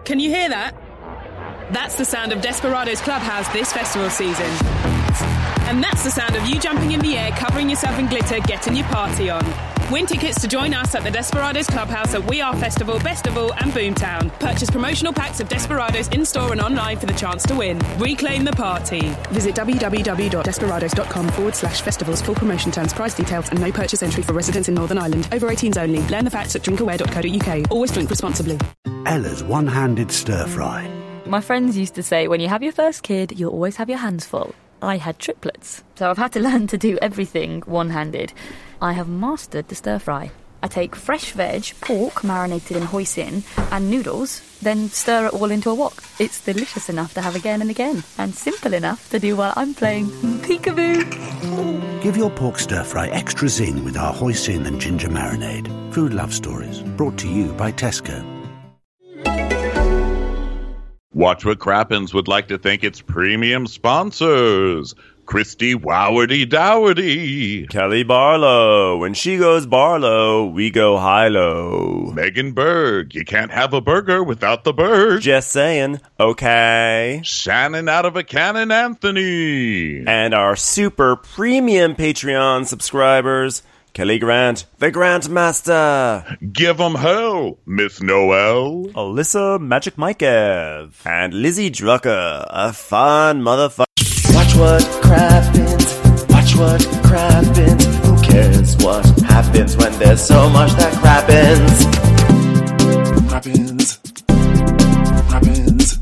Can you hear that? That's the sound of Desperados Clubhouse this festival season. And that's the sound of you jumping in the air, covering yourself in glitter, getting your party on. Win tickets to join us at the Desperados Clubhouse at We Are Festival, Bestival and Boomtown. Purchase promotional packs of Desperados in-store and online for the chance to win. Reclaim the party. Visit www.desperados.com/festivals. Full promotion terms, price details and no purchase entry for residents in Northern Ireland. Over 18s only. Learn the facts at drinkaware.co.uk. Always drink responsibly. Ella's one-handed stir-fry. My friends used to say, when you have your first kid, you'll always have your hands full. I had triplets, so I've had to learn to do everything one-handed. I have mastered the stir-fry. I take fresh veg, pork marinated in hoisin, and noodles, then stir it all into a wok. It's delicious enough to have again and again, and simple enough to do while I'm playing peekaboo. Give your pork stir-fry extra zing with our hoisin and ginger marinade. Food Love Stories, brought to you by Tesco. Watch What Crappens would like to thank its premium sponsors. Christy Wowardy Dowardy. Kelly Barlow. When she goes Barlow, we go high-low. Megan Berg. You can't have a burger without the bird. Just saying. Okay. Shannon out of a cannon Anthony. And our super premium Patreon subscribers, Kelly Grant, the Grantmaster. Give 'em hell, Miss Noel. Alyssa Magic Mikev. And Lizzie Drucker, a fun motherfucker. Watch what crappens. Watch what crappens. Who cares what happens when there's so much that crappens? Crappens. Crappens.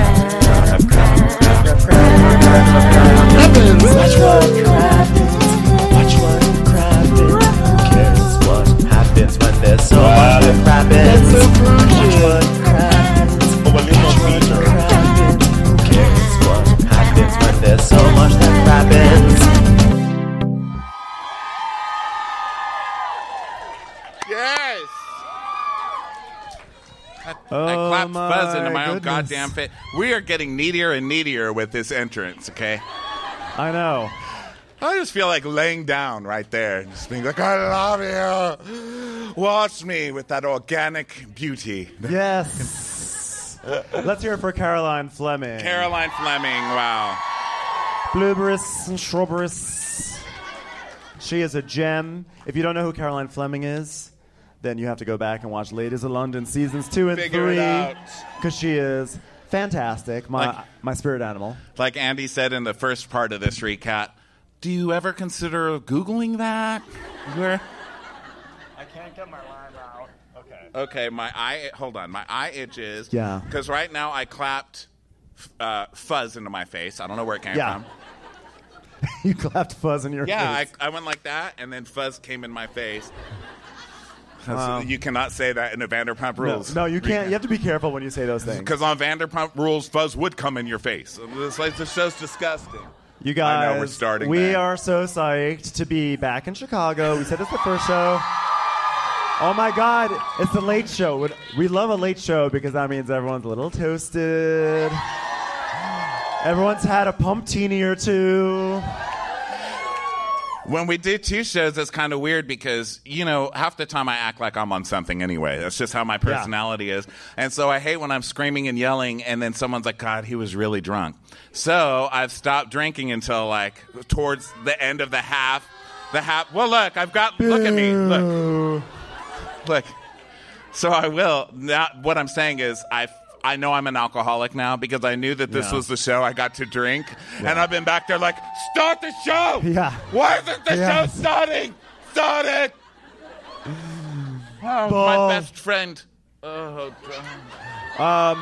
Crappens. Watch what crappens. Watch what crappens. Who cares what happens when there's so much that crappens? Watch what crappens. Watch what crappens. Who cares what happens when there's so much that crappens? Yes! I clapped fuzz into my own goddamn face. We are getting needier and needier with this entrance, okay? I know. I just feel like laying down right there and just being like, I love you. Watch me with that organic beauty. Yes. Let's hear it for Caroline Fleming. Caroline Fleming, wow. Blueberries and strawberries. She is a gem. If you don't know who Caroline Fleming is, then you have to go back and watch Ladies of London seasons 2 and Figure 3. it out. Because she is fantastic. My spirit animal. Like Andy said in the first part of this recap, do you ever consider Googling that? Where? I can't get my line out. Okay. Okay, my eye itches. Yeah. Because right now I clapped fuzz into my face. I don't know where it came from. You clapped fuzz in your face. Yeah, I went like that, and then fuzz came in my face. You cannot say that in the Vanderpump Rules. No, you can't. You have to be careful when you say those things. Because on Vanderpump Rules, fuzz would come in your face. It's like, this show's disgusting. You guys, I know we're starting we that. are so psyched to be back in Chicago. We said it's the first show. Oh my God, it's the late show. We love a late show because that means everyone's a little toasted. Everyone's had a pumptini or two. When we do 2 shows, it's kind of weird because, you know, half the time I act like I'm on something anyway. That's just how my personality is. And so I hate when I'm screaming and yelling and then someone's like, God, he was really drunk. So I've stopped drinking until, like, towards the end of the half. Well, look, look at me. Look. So I will. Now, what I'm saying is I know I'm an alcoholic now because I knew that this was the show I got to drink. Yeah. And I've been back there like, start the show! Yeah. Why isn't the show starting? Start it! Oh, my best friend. Oh, God.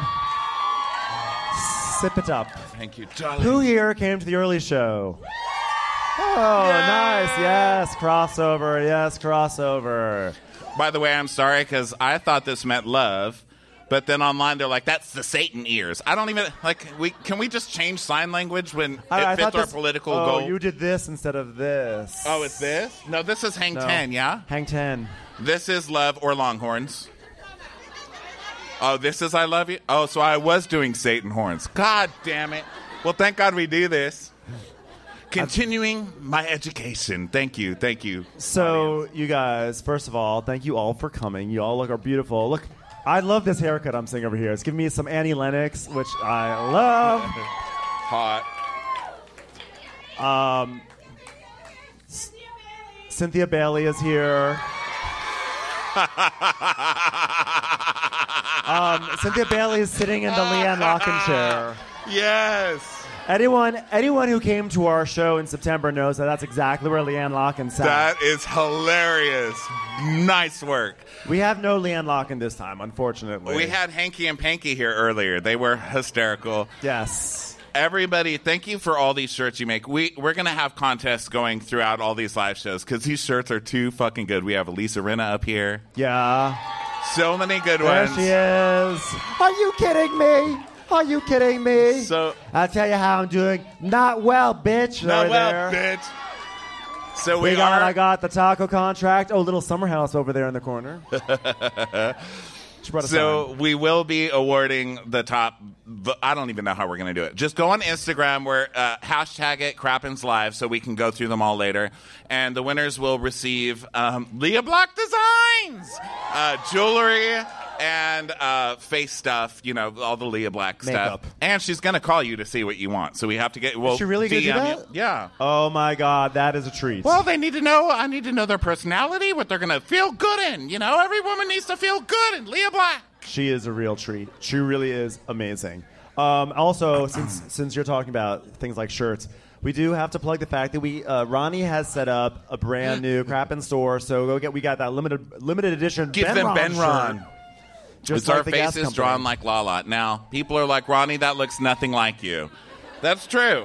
Sip it up. Thank you, darling. Who here came to the early show? Oh, nice. Yes, crossover. Yes, crossover. By the way, I'm sorry because I thought this meant love. But then online, they're like, that's the Satan ears. I don't even, like, can we just change sign language when it fits our political goal? Oh, you did this instead of this. Oh, it's this? No, this is Hang 10, yeah? Hang 10. This is Love or Longhorns. Oh, this is I Love You? Oh, so I was doing Satan horns. God damn it. Well, thank God we do this. Continuing my education. Thank you. So, audience. You guys, first of all, thank you all for coming. You all are beautiful. Look. I love this haircut I'm seeing over here. It's giving me some Annie Lennox, which I love. Hot. Cynthia Bailey is here. Cynthia Bailey is sitting in the Leanne Locken chair. Yes. Anyone who came to our show in September knows that that's exactly where Leanne Locken sat. That is hilarious. Nice work. We have no Leanne Locken this time, unfortunately. We had Hanky and Panky here earlier. They were hysterical. Yes. Everybody, thank you for all these shirts you make. We're going to have contests going throughout all these live shows because these shirts are too fucking good. We have Lisa Rinna up here. Yeah. So many good There ones. she is. Are you kidding me? Are you kidding me? So I'll tell you how I'm doing. Not well, bitch. Not Right well, there. bitch. So I got the taco contract. Oh, little summer house over there in the corner. She brought a sign. we will be awarding the top. I don't even know how we're going to do it. Just go on Instagram where hashtag it Crappens Live so we can go through them all later. And the winners will receive Leah Block Designs, jewelry, and face stuff. You know, all the Leah Black Makeup. stuff. And she's going to call you to see what you want. So we have to get. Well, Is she really going to do DM that? you. Yeah. Oh, my God. That is a treat. Well, they need to know. I need to know their personality, what they're going to feel good in. You know, every woman needs to feel good in. Leah Black. She is a real treat. She really is amazing. Also, since you're talking about things like shirts, we do have to plug the fact that Ronnie has set up a brand new Crappin' store. So we got that limited edition. Give them Ben Ron. shirt. Just It's like our the gas faces company. drawn like Lala. Now, people are like, Ronnie, that looks nothing like you. That's true.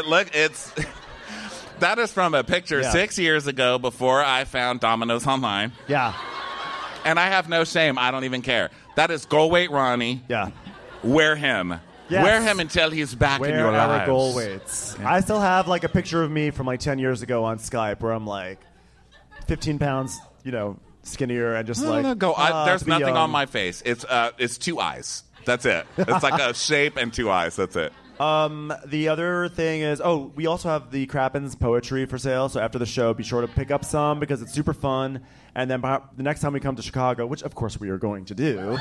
That is from a picture 6 years ago before I found Domino's online. Yeah. And I have no shame. I don't even care. That is goal weight Ronnie. Yeah. Wear him. Yes. Wear him until he's back in your Wear our lives. goal weights. I still have like a picture of me from like 10 years ago on Skype where I'm like 15 pounds, skinnier and just There's to be nothing young. on my face. It's two eyes. That's it. It's like a shape and two eyes. That's it. The other thing is, we also have the Crappens poetry for sale. So after the show, be sure to pick up some because it's super fun. And then the next time we come to Chicago, which of course we are going to do,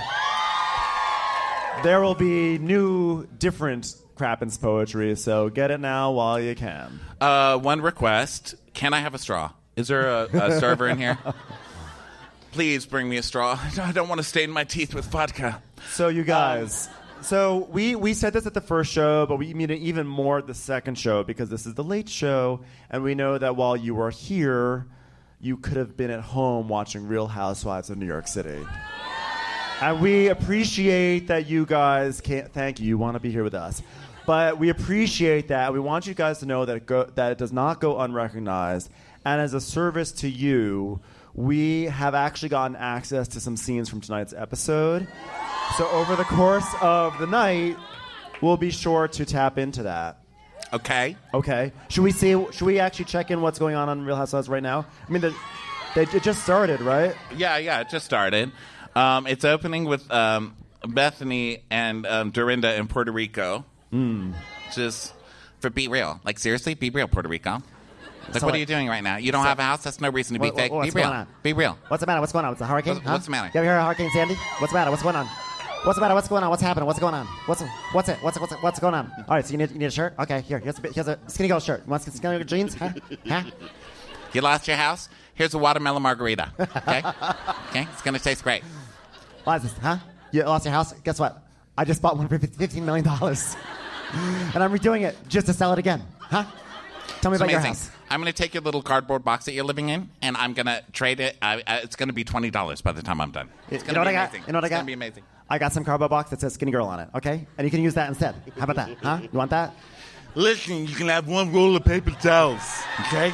there will be new, different Crappens poetry. So get it now while you can. One request. Can I have a straw? Is there a server in here? Please bring me a straw. I don't want to stain my teeth with vodka. So you guys, we said this at the first show, but we mean it even more at the second show because this is the late show, and we know that while you were here, you could have been at home watching Real Housewives of New York City. And we appreciate that you guys can't. Thank you. You want to be here with us. But we appreciate that. We want you guys to know that it does not go unrecognized. And as a service to you, we have actually gotten access to some scenes from tonight's episode. So over the course of the night, we'll be sure to tap into that. Okay. Okay. Should we actually check in what's going on Real Housewives right now? I mean, it just started, right? Yeah, it just started. It's opening with Bethany and Dorinda in Puerto Rico. Just for Be Real. Like, seriously, be real, Puerto Rico. Like, what are you doing right now? You don't have a house? That's no reason to be fake. Be real. Be real. What's the matter? What's going on? It's a hurricane? What's the matter? You ever heard of Hurricane Sandy? What's the matter? What's going on? What's the matter? What's going on? What's happening? What's going on? What's going on? All right, so you need a shirt? Okay, here's a Skinny Girl shirt. You want Skinny Girl jeans? Huh? You lost your house? Here's a watermelon margarita. Okay? Okay? It's going to taste great. What is this? Huh? You lost your house? Guess what? I just bought one for $15 million. And I'm redoing it just to sell it again. Huh? Tell me about your house. I'm going to take your little cardboard box that you're living in, and I'm going to trade it. It's going to be $20 by the time I'm done. It's going to be amazing. You know what I got? It's going to be amazing. I got some cardboard box that says Skinny Girl on it, okay? And you can use that instead. How about that? Huh? You want that? Listen, you can have one roll of paper towels, okay?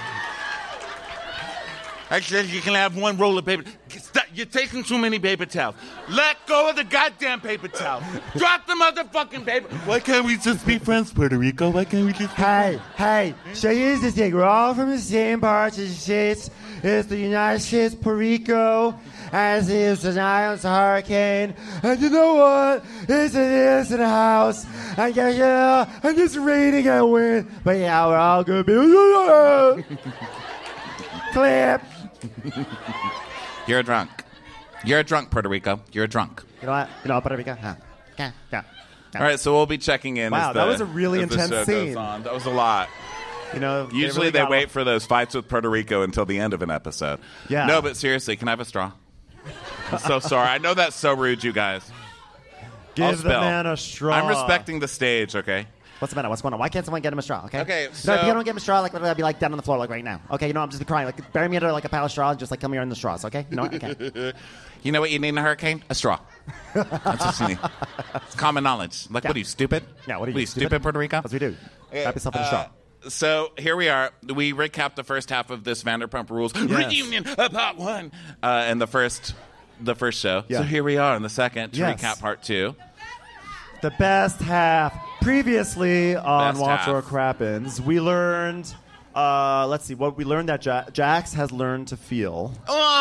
I said you can have one roll of paper. Stop. You're taking too many paper towels. Let go of the goddamn paper towel. Drop the motherfucking paper. Why can't we just be friends, Puerto Rico? Why can't we just be Hey. So here's the thing. We're all from the same parts of the States. It's the United States, Puerto Rico. As it's an island's hurricane. And you know what? It's an innocent house. And and it's raining and wind. But yeah, we're all going to be... Clip. You're drunk. You're a drunk, Puerto Rico. You're a drunk. You know what? Puerto Rico. Yeah. All right, so we'll be checking in. Wow, that was a really as the intense show goes scene. on. That was a lot. Usually they wait for those fights with Puerto Rico until the end of an episode. Yeah. No, but seriously, can I have a straw? I'm so sorry. I know that's so rude, you guys. Give the man a straw. I'm respecting the stage, okay? What's the matter? What's going on? Why can't someone get him a straw? Okay. Okay. So if you don't get him a straw, I'd be down on the floor right now. Okay. I'm just crying. Bury me under a pile of straws. Just come here in the straws. Okay. You know what? Okay. You know what you need in a hurricane? A straw. That's what you need. It's common knowledge. What are you, stupid? Yeah. What are you stupid, Puerto Rico? What we do? Wrap yourself in a straw. So here we are. We recapped the first half of this Vanderpump Rules reunion, part 1, and the first show. Yeah. So here we are in the second to recap part 2. The best half. Previously on Watch What Crappens, we learned. Let's see what we learned that Jax has learned to feel.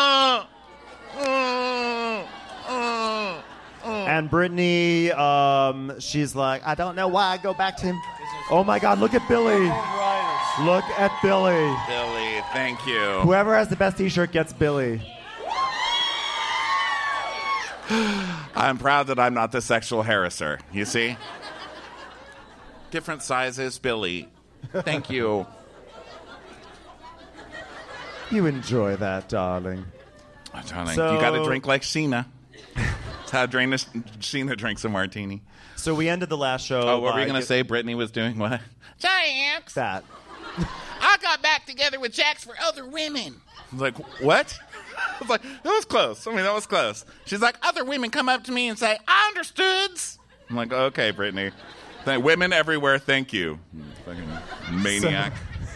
And Brittany, she's like, I don't know why I go back to him. Oh my God, look at Billy. Look at Billy. Billy, thank you. Whoever has the best t-shirt gets Billy. I'm proud that I'm not the sexual harasser, you see? Different sizes, Billy. Thank you. You enjoy that, darling. Oh, darling, you got to drink like Sheena. That's how Sheena drinks a martini. So we ended the last show. Oh, what were you going to say? Brittany was doing what? Jax. That. I got back together with Jax for other women. I was like, what? I was like, that was close. That was close. She's like, other women come up to me and say, I understood. I'm like, okay, Brittany. Women everywhere, thank you. Fucking maniac.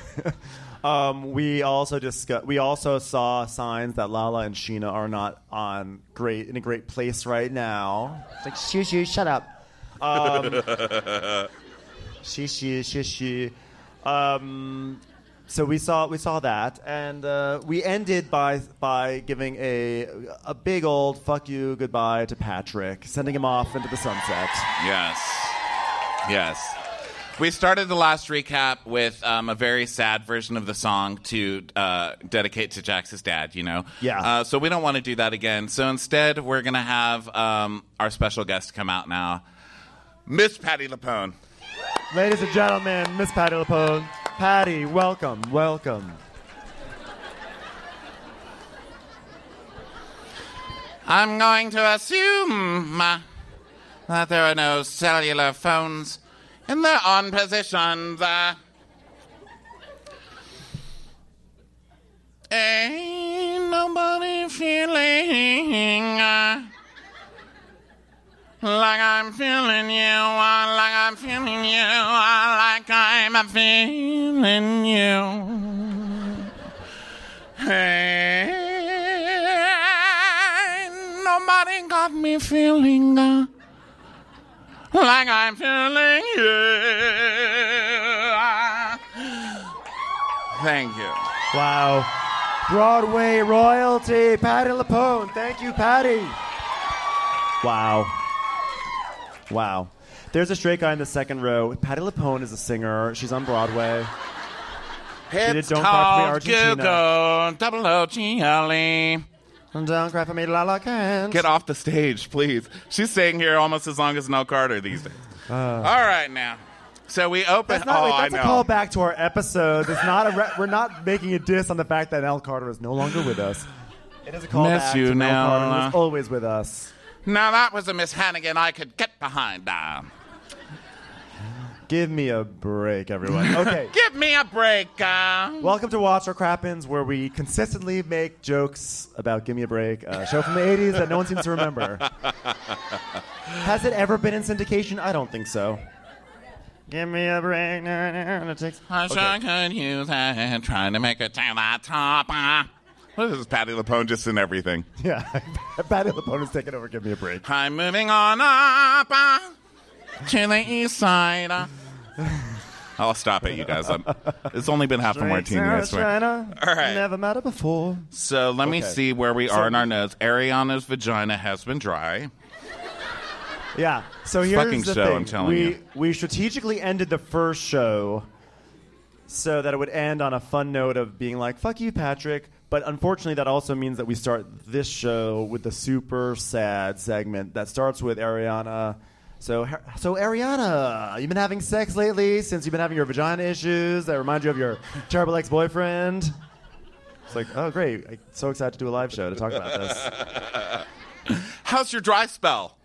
We also saw signs that Lala and Sheena are not in a great place right now. It's like, shoo, shut up. She. So we saw that, and we ended by giving a big old fuck you goodbye to Patrick, sending him off into the sunset. Yes. We started the last recap with a very sad version of the song to dedicate to Jax's dad, Yeah. So we don't want to do that again. So instead, we're going to have our special guest come out now, Miss Patti LuPone. Ladies and gentlemen, Miss Patti LuPone. Patti, welcome. I'm going to assume that there are no cellular phones in their on positions. Ain't nobody feeling like I'm feeling you, like I'm feeling you, like I'm feeling you. Hey, nobody got me feeling like I'm feeling you. Thank you. Wow. Broadway royalty, Patti LuPone. Thank you, Patti. Wow. There's a straight guy in the second row. Patti LuPone is a singer. She's on Broadway. It's Don't Cry For Me, called Argentina. Google, OOGLE. Don't Cry For Me, Lala Can't. Get off the stage, please. She's staying here almost as long as Nell Carter these days. All right, now. So we open. That's a call back to our episode. It's not we're not making a diss on the fact that Nell Carter is no longer with us. It is a call back to Nell Carter, who is always with us. Now that was a Miss Hannigan I could get behind. Give me a break, everyone. Okay. Give me a break. Welcome to Watch What Crappens, where we consistently make jokes about Give Me a Break, a show from the 80s that no one seems to remember. Has it ever been in syndication? I don't think so. Give me a break. I sure could use it, trying to make it to the top. What is this, Patti LuPone just in everything? Yeah, Patti LuPone is taking over. Give me a break. I'm moving on up to the east side. I'll stop it, you guys. It's only been half a martini, I swear. All right. Never met her before. So let me see where we are in our notes. Ariana's vagina has been dry. Yeah. So here's fucking the show, thing. I'm telling you. We strategically ended the first show so that it would end on a fun note of being like, fuck you, Patrick. But unfortunately, that also means that we start this show with the super sad segment that starts with Ariana. So Ariana, you've been having sex lately since you've been having your vagina issues that remind you of your terrible ex-boyfriend. It's like, oh, great. I'm so excited to do a live show to talk about this. How's your dry spell?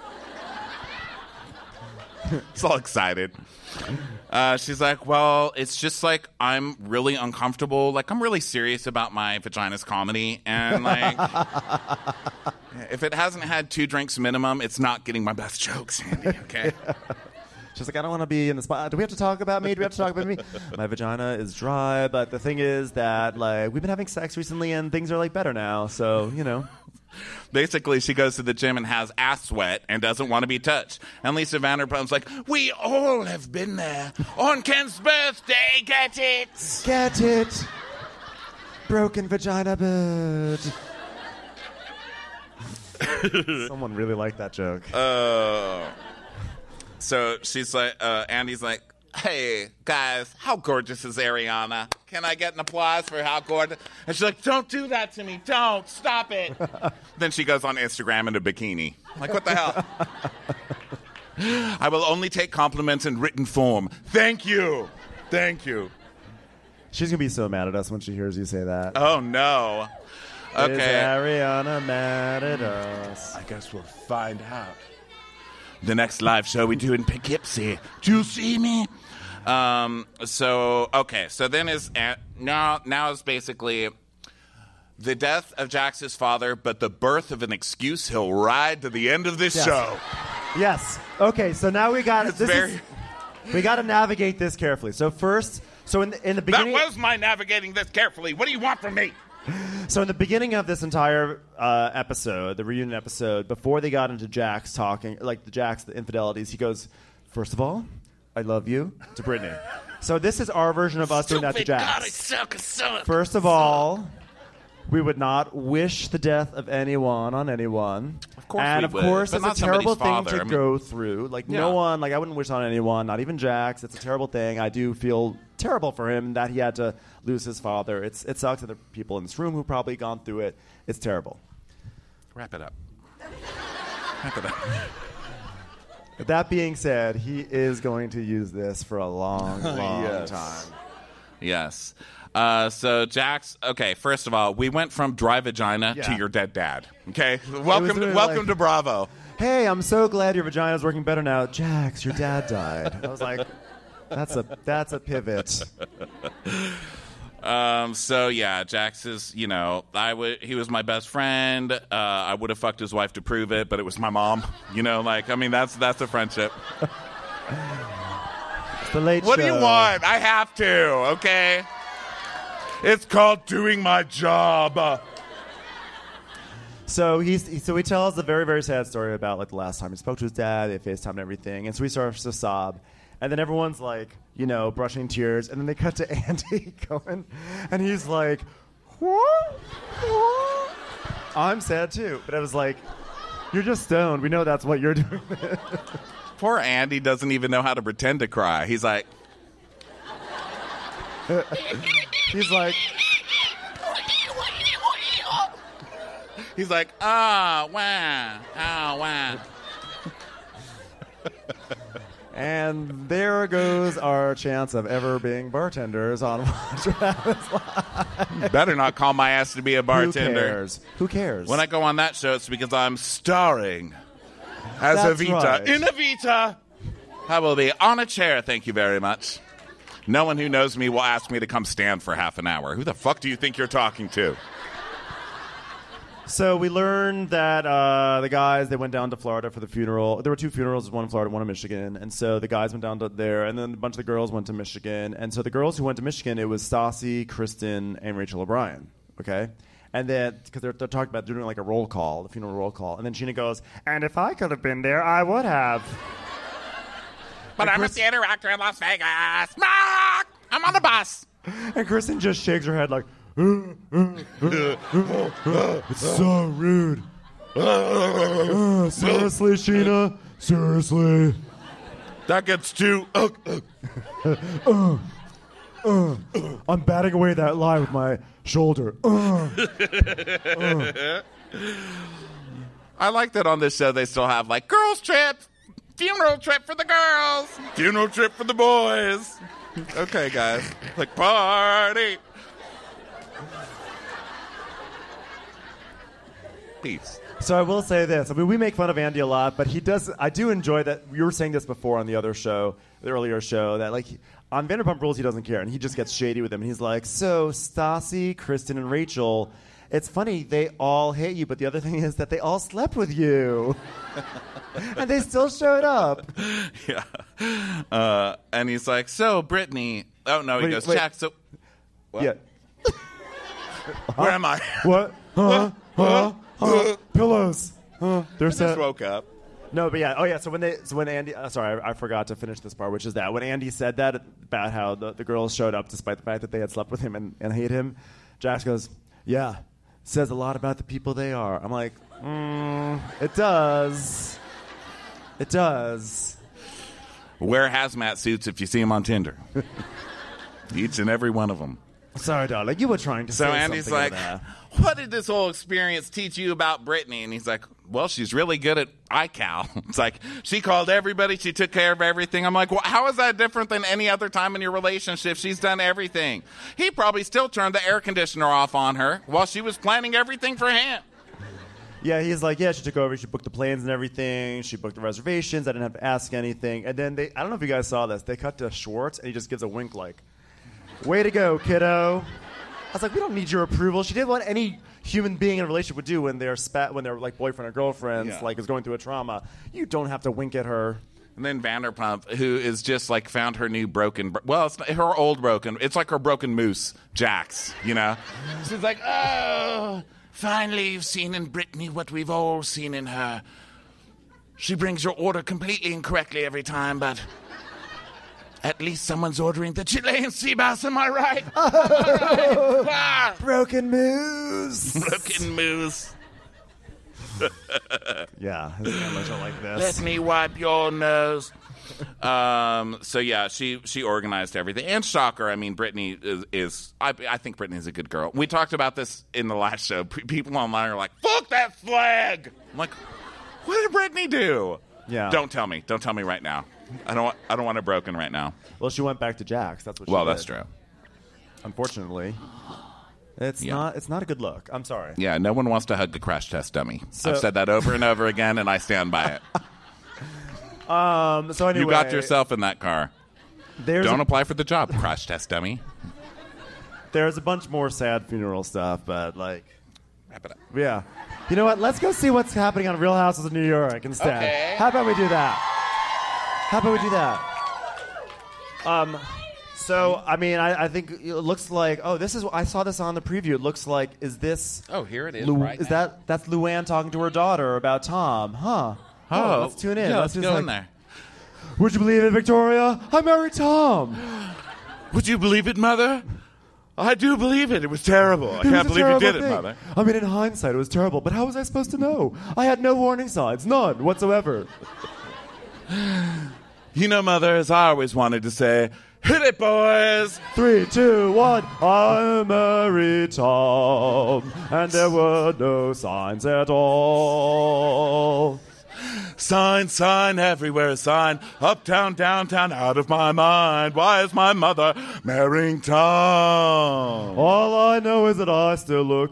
It's all excited. She's like, well, it's just like I'm really uncomfortable. Like, I'm really serious about my vagina's comedy. And, like, if it hasn't had 2 drinks minimum, it's not getting my best jokes, Andy, okay? She's like, I don't want to be in the spot. Do we have to talk about me? Do we have to talk about me? My vagina is dry, but the thing is that, like, we've been having sex recently and things are, like, better now. So, you know. Basically, she goes to the gym and has ass sweat and doesn't want to be touched. And Lisa Vanderpump's like, we all have been there. On Ken's birthday, get it? Get it. Broken vagina bird. Someone really liked that joke. So she's like, Andy's like, hey, guys, how gorgeous is Ariana? Can I get an applause for how gorgeous? And she's like, don't do that to me. Don't. Stop it. Then she goes on Instagram in a bikini. Like, what the hell? I will only take compliments in written form. Thank you. Thank you. She's going to be so mad at us when she hears you say that. Oh, no. Okay. Is Ariana mad at us? I guess we'll find out. The next live show we do in Poughkeepsie. Do you see me? So then now is basically the death of Jax's father, but the birth of an excuse he'll ride to the end of this show. Yes. Okay, so now we got we got to navigate this carefully. So first, in the beginning, that was my navigating this carefully. What do you want from me? So in the beginning of this entire episode, the reunion episode, before they got into Jax talking, like the infidelities, he goes, first of all, I love you, to Brittany. So this is our version of us doing that to Jax. First of all, we would not wish the death of anyone on anyone. Of course and we of would, course, but it's a not terrible somebody's thing father. to go through. Like, no one, like, I wouldn't wish on anyone, not even Jax. It's a terrible thing. I do feel terrible for him that he had to lose his father. It sucks to the people in this room who probably gone through it. It's terrible. Wrap it up. Wrap it up. But that being said, he is going to use this for a long, long time. Yes. So Jax, okay, first of all, we went from dry vagina to your dead dad. Okay? Welcome to Bravo. Hey, I'm so glad your vagina's working better now. Jax, your dad died. I was like, that's a pivot. So yeah, Jax is, he was my best friend. I would have fucked his wife to prove it, but it was my mom. That's a friendship. It's the late What show. do you want? I have to, okay? It's called doing my job. So he tells a very, very sad story about like the last time he spoke to his dad. They FaceTimed and everything, and so he starts to sob. And then everyone's like, brushing tears. And then they cut to Andy going, and he's like, what? I'm sad too. But I was like, you're just stoned. We know that's what you're doing. Poor Andy doesn't even know how to pretend to cry. He's like, oh, wow. And there goes our chance of ever being bartenders on Watch What Happens Live. Better not call my ass to be a bartender. Who cares? When I go on that show, it's because I'm starring as That's Evita. right. In Evita, I will be on a chair, thank you very much. No one who knows me will ask me to come stand for half an hour. Who the fuck do you think you're talking to? So we learned that the guys, they went down to Florida for the funeral. There were 2 funerals, one in Florida, one in Michigan. And so the guys went down to there, and then a bunch of the girls went to Michigan. And so the girls who went to Michigan, it was Stassi, Kristen, and Rachel O'Brien, okay? And then, because they're talking about doing like a roll call, the funeral roll call. And then Sheena goes, and if I could have been there, I would have. But I'm a theater actor in Las Vegas. Mark! I'm on the bus. And Kristen just shakes her head like, it's so rude. Seriously, Sheena? Seriously. That gets too... I'm batting away that lie with my shoulder. I like that on this show they still have like girls trip, funeral trip for the girls, funeral trip for the boys. Okay, guys, like party. Peace. So I will say this. I mean, we make fun of Andy a lot, but he does. I do enjoy that. You were saying this before on the other show, the earlier show, that like on Vanderpump Rules he doesn't care, and he just gets shady with them. And he's like, so Stassi, Kristen, and Rachel. It's funny, they all hate you, but the other thing is that they all slept with you. And they still showed up. Yeah. And he's like, so, Brittany. Oh, no, he goes, Jack, so. What? Yeah. Where am I? What? Pillows. They're Just woke up. No, but yeah. Oh, yeah. So when Andy, sorry, I forgot to finish this part, which is that when Andy said that about how the girls showed up despite the fact that they had slept with him and hate him, Jax goes, yeah, says a lot about the people they are. I'm like, it does. It does. Wear hazmat suits if you see them on Tinder. Each and every one of them. Sorry, darling. You were trying to say something. So Andy's like, what did this whole experience teach you about Brittany? And he's like, well, she's really good at iCal. It's like, she called everybody. She took care of everything. I'm like, well, how is that different than any other time in your relationship? She's done everything. He probably still turned the air conditioner off on her while she was planning everything for him. Yeah, he's like, yeah, she took over. She booked the planes and everything. She booked the reservations. I didn't have to ask anything. And then I don't know if you guys saw this. They cut to Schwartz, and he just gives a wink like, way to go, kiddo. I was like, we don't need your approval. She did what any human being in a relationship would do when they're like boyfriend or girlfriends, like is going through a trauma. You don't have to wink at her. And then Vanderpump, who is just like found her new broken, it's not, her old broken. It's like her broken moose, Jax. You know, she's like, oh, finally you've seen in Brittany what we've all seen in her. She brings your order completely incorrectly every time, but. At least someone's ordering the Chilean sea bass, am I right? Oh, right. Broken moose. Broken moose. Yeah, his families are like this. Let me wipe your nose. So yeah, she organized everything. And shocker, I mean, Brittany is I think Brittany's a good girl. We talked about this in the last show. People online are like, fuck that flag. I'm like, what did Brittany do? Yeah. Don't tell me right now. I don't want her broken right now. Well, she went back to Jax. That's what she Well, did. that's true. Unfortunately. It's not a good look. I'm sorry. Yeah, no one wants to hug the crash test dummy. I've said that over and over again, and I stand by it. So anyway, you got yourself in that car. Don't apply for the job, crash test dummy. There's a bunch more sad funeral stuff, but like, wrap it up. Yeah. You know what? Let's go see what's happening on Real Houses of New York instead. Okay. How about we do that? So, I mean, I think it looks like, I saw this on the preview. It looks like, is this... Oh, here it is right now. That's Luann talking to her daughter about Tom, huh? Oh, let's tune in. Yeah, let's go in there. Would you believe it, Victoria? I married Tom. Would you believe it, Mother? I do believe it. It was terrible. I can't believe you did it, Mother. I mean, in hindsight, it was terrible, but how was I supposed to know? I had no warning signs. None whatsoever. You know, Mother, as I always wanted to say, hit it, boys! 3, 2, 1. I married Tom, and there were no signs at all. Sign everywhere, sign. Uptown, downtown, out of my mind. Why is my mother marrying Tom? All I know is that I still look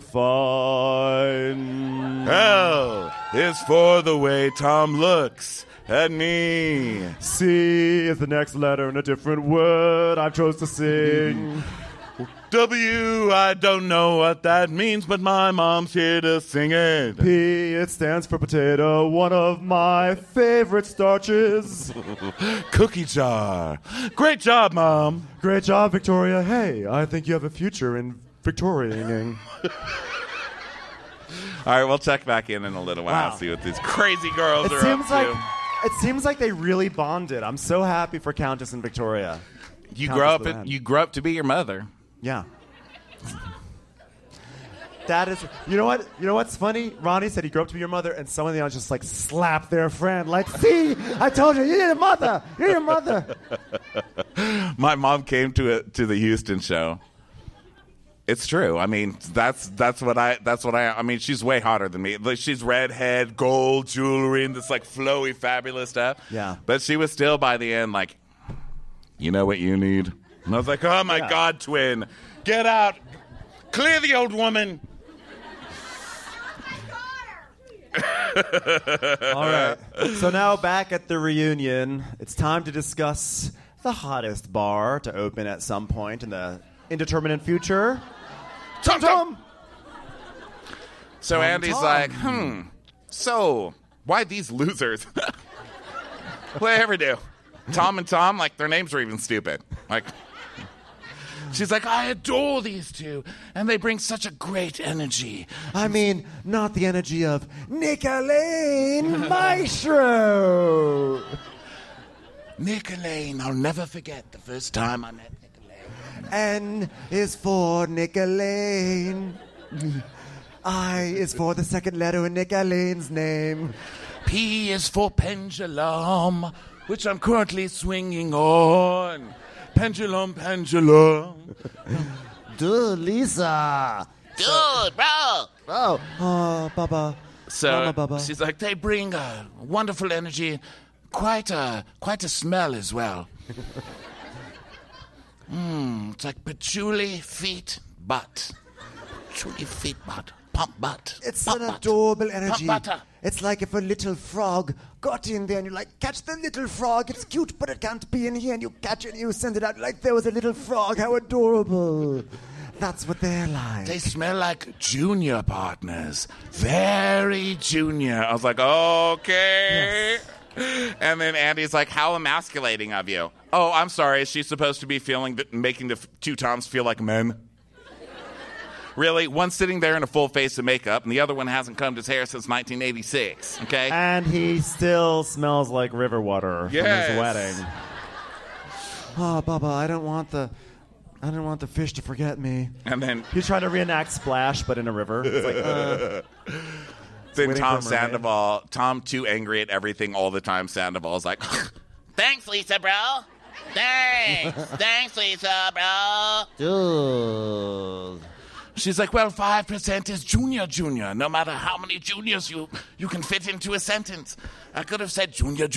fine. L is for the way Tom looks at me. C is the next letter in a different word I chose to sing. W, I don't know what that means, but my mom's here to sing it. P, it stands for potato, one of my favorite starches. Cookie jar. Great job, Mom. Great job, Victoria. Hey, I think you have a future in Victorianing. All right, we'll check back in a little while and see what these crazy girls are up to. It seems like they really bonded. I'm so happy for Countess and Victoria. You grew up to be your mother. Yeah. That is, you know what's funny? Ronnie said he grew up to be your mother, and someone else just like slapped their friend. Like, see, I told you, you're your mother. You're your mother. My mom came to the Houston show. It's true. I mean, that's what I mean, she's way hotter than me. Like, she's redhead, gold jewelry, and this like flowy, fabulous stuff. Yeah. But she was still by the end like, you know what you need? And I was like, oh my God, twin, get out, clear the old woman. All right. So now back at the reunion, it's time to discuss the hottest bar to open at some point in the indeterminate future. Tom Tom. So Tom Andy's Tom. like, so why these losers? What did I ever do? Tom and Tom, like their names are even stupid. Like, she's like, I adore these two, and they bring such a great energy. I mean, not the energy of Nicolene Maestro. Nicolene, I'll never forget the first time I met Nicolene. N is for Nicolene. I is for the second letter in Nicolene's name. P is for pendulum, which I'm currently swinging on. Pendulum, pendulum. Dude, Lisa. Dude, bro. Oh, Baba. So Mama Baba. she's like, they bring a wonderful energy, quite a smell as well. It's like patchouli, feet, butt. Patchouli, feet, butt. Pump butt. It's pump an butt. adorable energy. Pump butter. It's like if a little frog got in there and you're like, catch the little frog. It's cute, but it can't be in here. And you catch it and you send it out like there was a little frog. How adorable. That's what they're like. They smell like junior partners. Very junior. I was like, okay. Yes. And then Andy's like, how emasculating of you. Oh, I'm sorry. Is she supposed to be making the two Toms feel like men? Really? One's sitting there in a full face of makeup, and the other one hasn't combed his hair since 1986, okay? And he still smells like river water from his wedding. Oh, Baba, I don't want the fish to forget me. And then he's trying to reenact Splash, but in a river. It's like, then Tom Sandoval, Tom too angry at everything all the time. Sandoval's like, Thanks, Lisa, bro. Thanks, Lisa, bro. dude. she's like, well, 5% is junior. No matter how many juniors you can fit into a sentence. I could have said junior,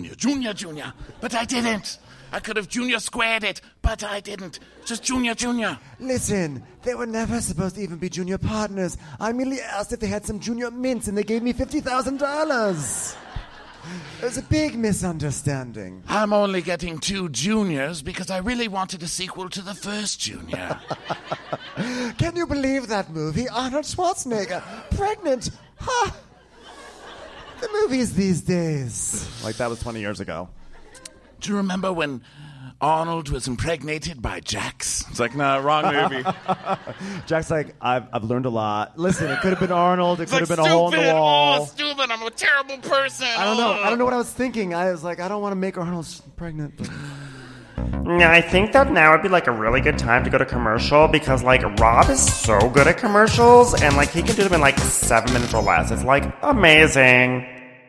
but I didn't. I could have junior squared it, but I didn't. Just junior. Listen, they were never supposed to even be junior partners. I merely asked if they had some junior mints, and they gave me $50,000. It was a big misunderstanding. I'm only getting 2 juniors because I really wanted a sequel to the first junior. Can you believe that movie? Arnold Schwarzenegger, pregnant. Ha! The movies these days. Like that was 20 years ago. Do you remember when Arnold was impregnated by Jax? It's like, nah, wrong movie. Jack's like, I've learned a lot. Listen, it could have been Arnold. It could have like, been a hole in the wall. Oh, stupid. I'm a terrible person. I don't know what I was thinking. I was like, I don't want to make Arnold pregnant. But... Yeah, I think that now would be like a really good time to go to commercial because like Rob is so good at commercials and like he can do them in like 7 minutes or less. It's like amazing.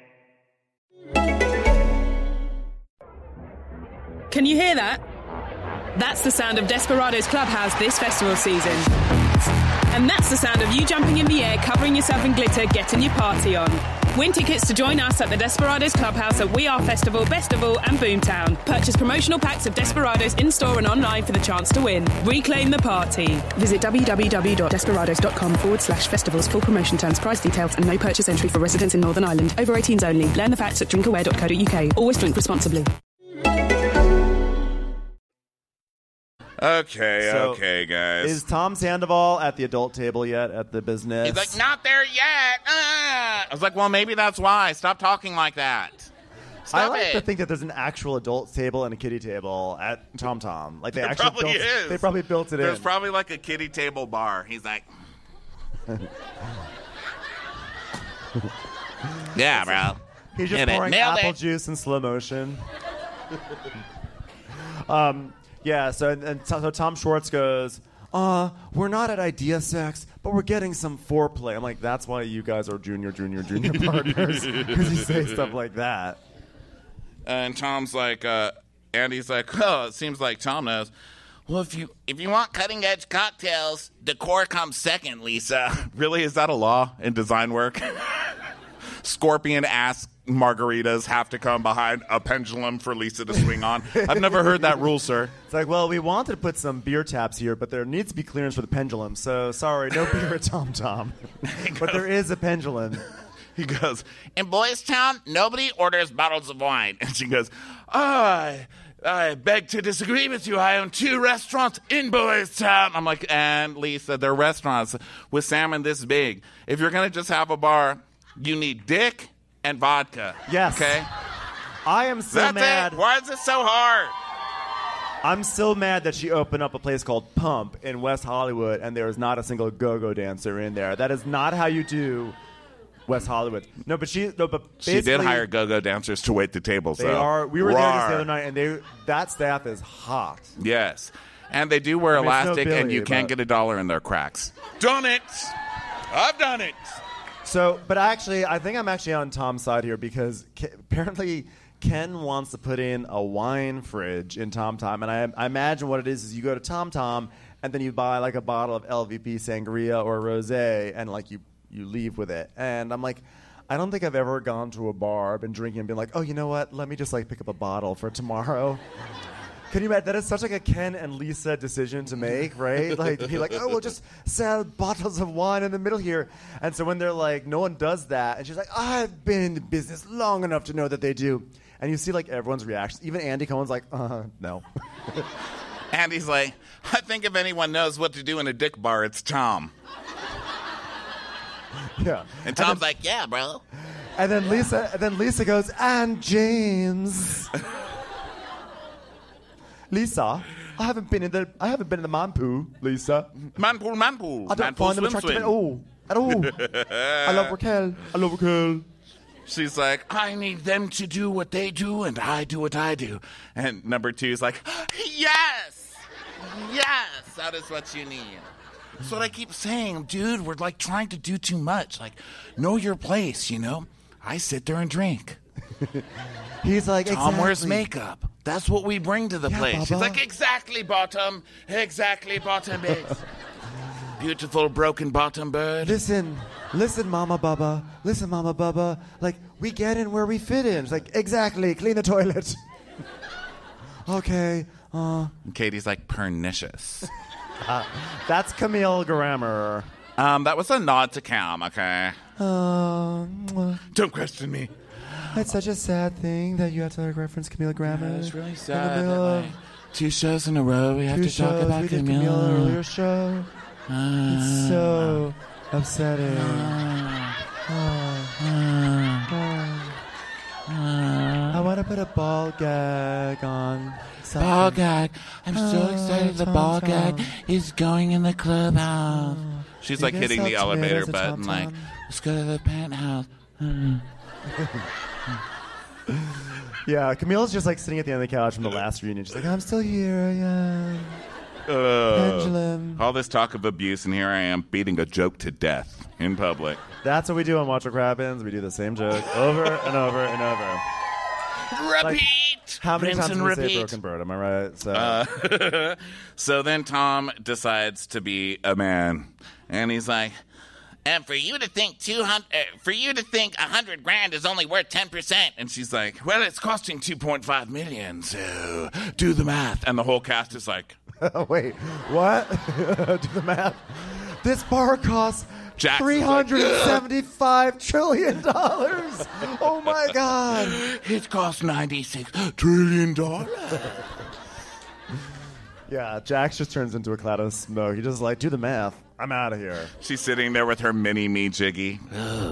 Can you hear that? That's the sound of Desperado's Clubhouse this festival season. And that's the sound of you jumping in the air, covering yourself in glitter, getting your party on. Win tickets to join us at the Desperado's Clubhouse at We Are Festival, Bestival and Boomtown. Purchase promotional packs of Desperados in-store and online for the chance to win. Reclaim the party. Visit www.desperados.com/festivals. Full promotion terms, price details and no purchase entry for residents in Northern Ireland. Over 18s only. Learn the facts at drinkaware.co.uk. Always drink responsibly. Okay, guys. Is Tom Sandoval at the adult table yet at the business? He's like, not there yet. I was like, well, maybe that's why. Stop talking like that. I like to think that there's an actual adult table and a kiddie table at Tom Tom. Like they There actually probably built, is. They probably built it There's in. probably like a kiddie table bar. He's like, Yeah, bro. He's just Hit it. pouring Nailed apple it. juice in slow motion. Yeah, so Tom Schwartz goes, we're not at idea sex, but we're getting some foreplay. I'm like, that's why you guys are junior partners, because you say stuff like that. and Tom's like, Andy's like, oh, it seems like Tom knows. Well, if you want cutting edge cocktails, decor comes second, Lisa. Really? Is that a law in design work? Scorpion ass margaritas have to come behind a pendulum for Lisa to swing on. I've never heard that rule, sir. It's like, well, we wanted to put some beer taps here, but there needs to be clearance for the pendulum. So sorry, no beer at Tom Tom. But there is a pendulum. He goes, in Boys Town, nobody orders bottles of wine. And she goes, I beg to disagree with you. I own 2 restaurants in Boys Town. I'm like, and Lisa, they're restaurants with salmon this big. If you're going to just have a bar, you need dick and vodka. Yes. Okay? I am so That's mad. it. Why is it so hard? I'm so mad that she opened up a place called Pump in West Hollywood, and there is not a single go-go dancer in there. That is not how you do West Hollywood. But she did hire go-go dancers to wait the tables. They are. We were there just the other night, and that staff is hot. Yes, and they do wear elastic, and you can't get $1 in their cracks. Done it. I've done it. So, but I think I'm actually on Tom's side here because apparently Ken wants to put in a wine fridge in Tom Tom, and I imagine what it is you go to Tom Tom, and then you buy like a bottle of LVP Sangria or Rosé, and like you leave with it. And I'm like, I don't think I've ever gone to a bar, been drinking, and been like, oh, you know what? Let me just like pick up a bottle for tomorrow. Can you imagine? That is such like a Ken and Lisa decision to make, right? Like, be like, oh, we'll just sell bottles of wine in the middle here. And so when they're like, no one does that, and she's like, I've been in the business long enough to know that they do. And you see like everyone's reactions. Even Andy Cohen's like, no. Andy's like, I think if anyone knows what to do in a dick bar, it's Tom. Yeah. And Tom's like, yeah, bro. And then Lisa goes, and James. Lisa, I haven't been in the man pool, Lisa. Man pool. I don't find them attractive at all. I love Raquel. She's like, I need them to do what they do, and I do what I do. And number 2 is like, yes, that is what you need. That's what I keep saying, dude. We're like trying to do too much. Like, know your place, you know? I sit there and drink. He's like, Tom wears makeup. That's what we bring to the place. Baba. She's like, exactly, bottom base. Beautiful broken bottom bird. Listen, Mama Bubba. Like, we get in where we fit in. It's like, exactly, clean the toilet. Okay. And Katie's like, pernicious. That's Camille Grammer. That was a nod to Cam, okay? Don't question me. It's such a sad thing that you have to reference Camille Grammer. It's really sad. Like 2 shows in a row we have to talk about we did Camille. Earlier show. It's so upsetting. I want to put a ball gag on. Ball gag. I'm so excited the ball gag is going in the clubhouse. She's like hitting the elevator button like, let's go to the penthouse. Yeah, Camille's just like sitting at the end of the couch from the last reunion. She's like, I'm still here, yeah. Pendulum. All this talk of abuse, and here I am beating a joke to death in public. That's what we do on Watch What Crappens. We do the same joke over and over and over. Repeat! Like, how many times can we say broken bird? Am I right? So, so then Tom decides to be a man, and he's like, and for you to think $100,000 is only worth 10%. and she's like, well, it's costing $2.5 million, so do the math. And the whole cast is like, wait, what? Do the math. This bar costs $375 trillion. Oh my God! It costs $96 trillion. Yeah, Jax just turns into a cloud of smoke. He just like, do the math. I'm out of here. She's sitting there with her mini-me jiggy.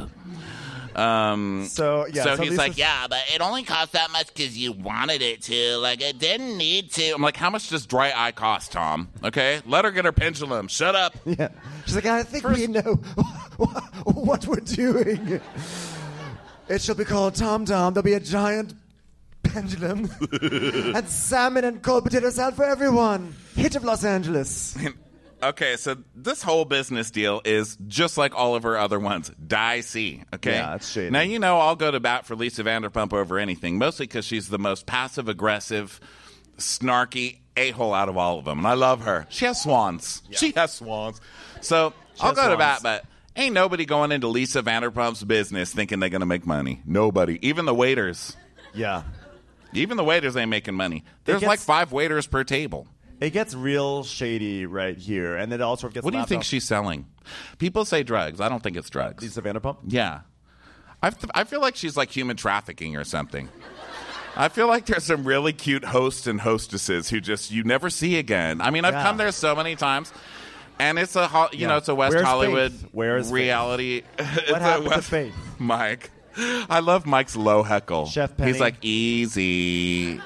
So he's like, yeah, but it only cost that much because you wanted it to. Like, it didn't need to. I'm like, how much does dry eye cost, Tom? Okay? Let her get her pendulum. Shut up. Yeah. She's like, I think we know what we're doing. It shall be called Tom Tom. There'll be a giant pendulum and salmon and cold potato salad for everyone. Hit of Los Angeles. Okay, so this whole business deal is just like all of her other ones. Dicey, okay? Yeah, it's shady. Now, you know I'll go to bat for Lisa Vanderpump over anything, mostly because she's the most passive-aggressive, snarky a-hole out of all of them. And I love her. She has swans. Yeah. She has swans. So I'll go to bat, but ain't nobody going into Lisa Vanderpump's business thinking they're going to make money. Nobody. Even the waiters. Yeah. Even the waiters ain't making money. There's like 5 waiters per table. It gets real shady right here, and it also gets. What do you think she's selling? People say drugs. I don't think it's drugs. Lisa Vanderpump? Yeah, I feel like she's like human trafficking or something. I feel like there's some really cute hosts and hostesses who just you never see again. I mean, I've come there so many times, and it's a it's a West Where's Hollywood Where's reality. What happened to Faith? Mike. I love Mike's low heckle. Chef Penny. He's like, easy.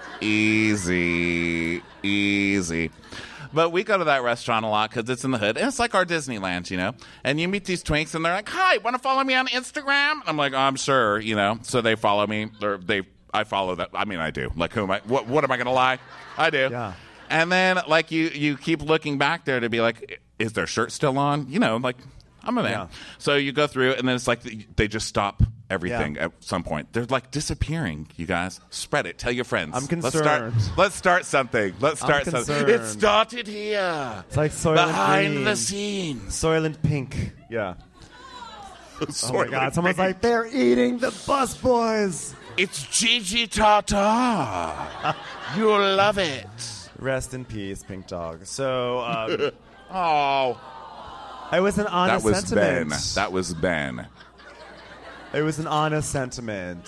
But we go to that restaurant a lot because it's in the hood. And it's like our Disneyland, you know. And you meet these twinks, and they're like, hi, want to follow me on Instagram? I'm like, I'm sure, you know. So they follow me. I follow that. I mean, I do. Like, who am I? What am I going to lie? I do. Yeah. And then, like, you keep looking back there to be like, is their shirt still on? You know, like, I'm a man. Yeah. So you go through, and then it's like they just stop everything at some point. They're like disappearing, you guys. Spread it. Tell your friends. I'm concerned. Let's start something. It started here. It's like Soylent behind Green. the scenes. Soylent Pink. Yeah. Oh my God. Someone's like, they're eating the busboys. It's Gigi Tata. You'll love it. Rest in peace, Pink Dog. So, oh. It was an honest sentiment. That was Ben. It was an honest sentiment.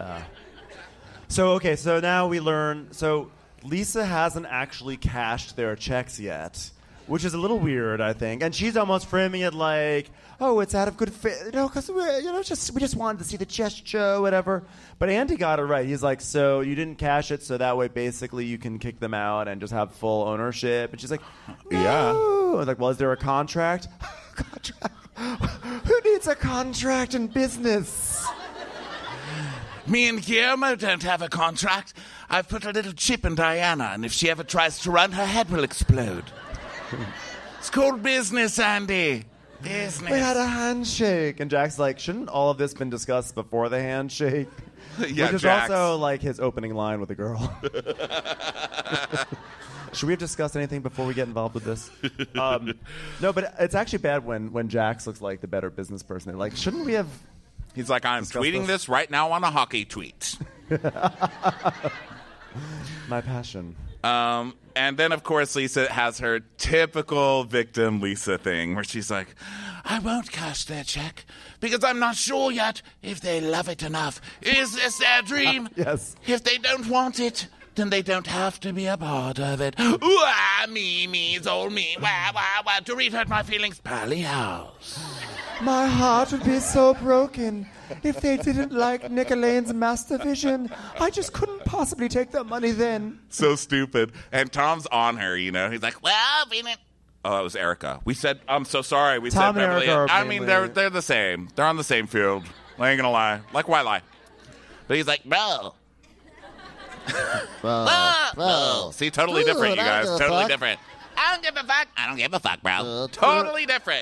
So now we learn. So Lisa hasn't actually cashed their checks yet, which is a little weird, I think. And she's almost framing it like, oh, it's out of good faith, you know, because we just wanted to see the chest show, whatever. But Andy got it right. He's like, so you didn't cash it, so that way basically you can kick them out and just have full ownership. And she's like, no. Yeah. I was like, well, is there a contract? Contract? Who needs a contract in business? Me and Guillermo don't have a contract. I've put a little chip in Diana, and if she ever tries to run, her head will explode. It's called business, Andy. Business. We had a handshake. And Jack's like, shouldn't all of this been discussed before the handshake? Yeah, which is Jax. also like his opening line with the girl. Should we have discussed anything before we get involved with this? No, but it's actually bad when Jax looks like the better business person. They're like, shouldn't we have... He's like, I'm tweeting this right now on a hockey tweet. My passion. And then, of course, Lisa has her typical victim Lisa thing where she's like, I won't cash their check because I'm not sure yet if they love it enough. Is this their dream? Yes. If they don't want it, then they don't have to be a part of it. Ooh, ah, me, it's all me. Wah, wah, wah. Doreen hurt my feelings. Pally House. My heart would be so broken if they didn't like Nick Elaine's master vision. I just couldn't possibly take their money then. So stupid. And Tom's on her, you know. He's like, well, oh, it was Erica. We said, I'm so sorry. We Tom said and Beverly. Erica are I mean, mainly- they're the same. They're on the same field. I ain't gonna lie. Like, why lie? But he's like, bro. Whoa. See, totally different, you guys. Totally different. I don't give a fuck. I don't give a fuck, bro. Totally different.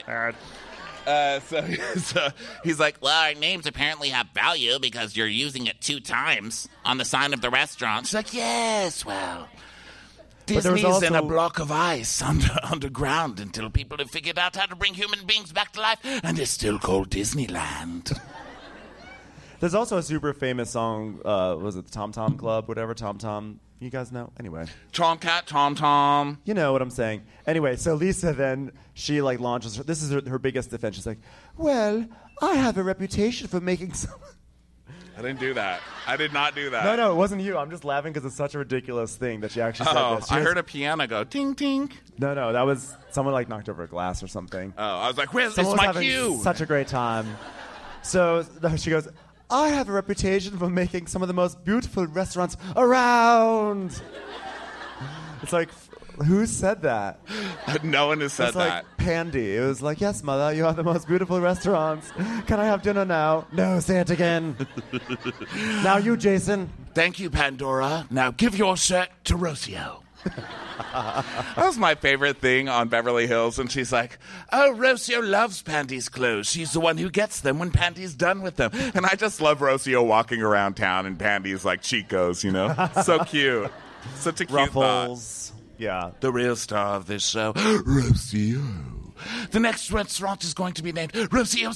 So he's like, well, our names apparently have value because you're using it 2 times on the sign of the restaurant. She's like, yes, well, Disney's also... in a block of ice underground until people have figured out how to bring human beings back to life, and it's still called Disneyland. There's also a super famous song, was it the Tom Tom Club, whatever, Tom Tom, you guys know? Anyway. Tomcat, Tom Tom. You know what I'm saying. Anyway, so Lisa then, she like launches, this is her biggest defense. She's like, well, I have a reputation for making some... I didn't do that. I did not do that. No, it wasn't you. I'm just laughing because it's such a ridiculous thing that she actually said this. I heard a piano go, ting, ting. No, that was someone like knocked over a glass or something. Oh, I was like, where's Someone my was having cue? such a great time. So she goes, I have a reputation for making some of the most beautiful restaurants around. It's like, who said that? No one has said It's like that. Pandy. It was like, yes, mother, you have the most beautiful restaurants. Can I have dinner now? No, say it again. Now you, Jason. Thank you, Pandora. Now give your shirt to Rocio. That was my favorite thing on Beverly Hills, and she's like, oh, Rocio loves Pandy's clothes. She's the one who gets them when Pandy's done with them. and I just love Rocio walking around town, and Pandy's like Chico's, you know? So cute. Such a cute thought. Ruffles. Yeah. The real star of this show, Rocio. The next restaurant is going to be named Rocio.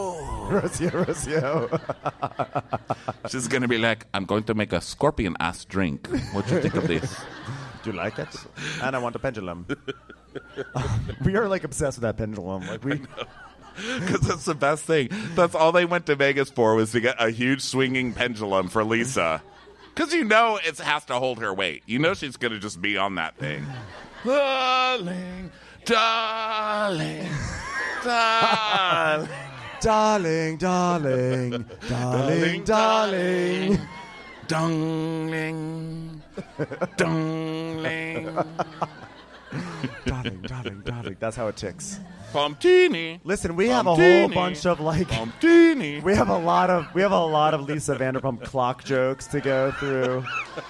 Rocio. She's going to be like, I'm going to make a scorpion-ass drink. What do you think of this? Do you like it? And I want a pendulum. We are like obsessed with that pendulum. Like we. Because that's the best thing. That's all they went to Vegas for, was to get a huge swinging pendulum for Lisa. Because you know it has to hold her weight. You know she's going to just be on that thing. Darling, darling, darling. Darling, darling, darling, darling. Dungling, dungling. Darling, darling, darling. That's how it ticks. Pomptini. Listen, we have a whole bunch of like. Pomptini. We have a lot of Lisa Vanderpump clock jokes to go through.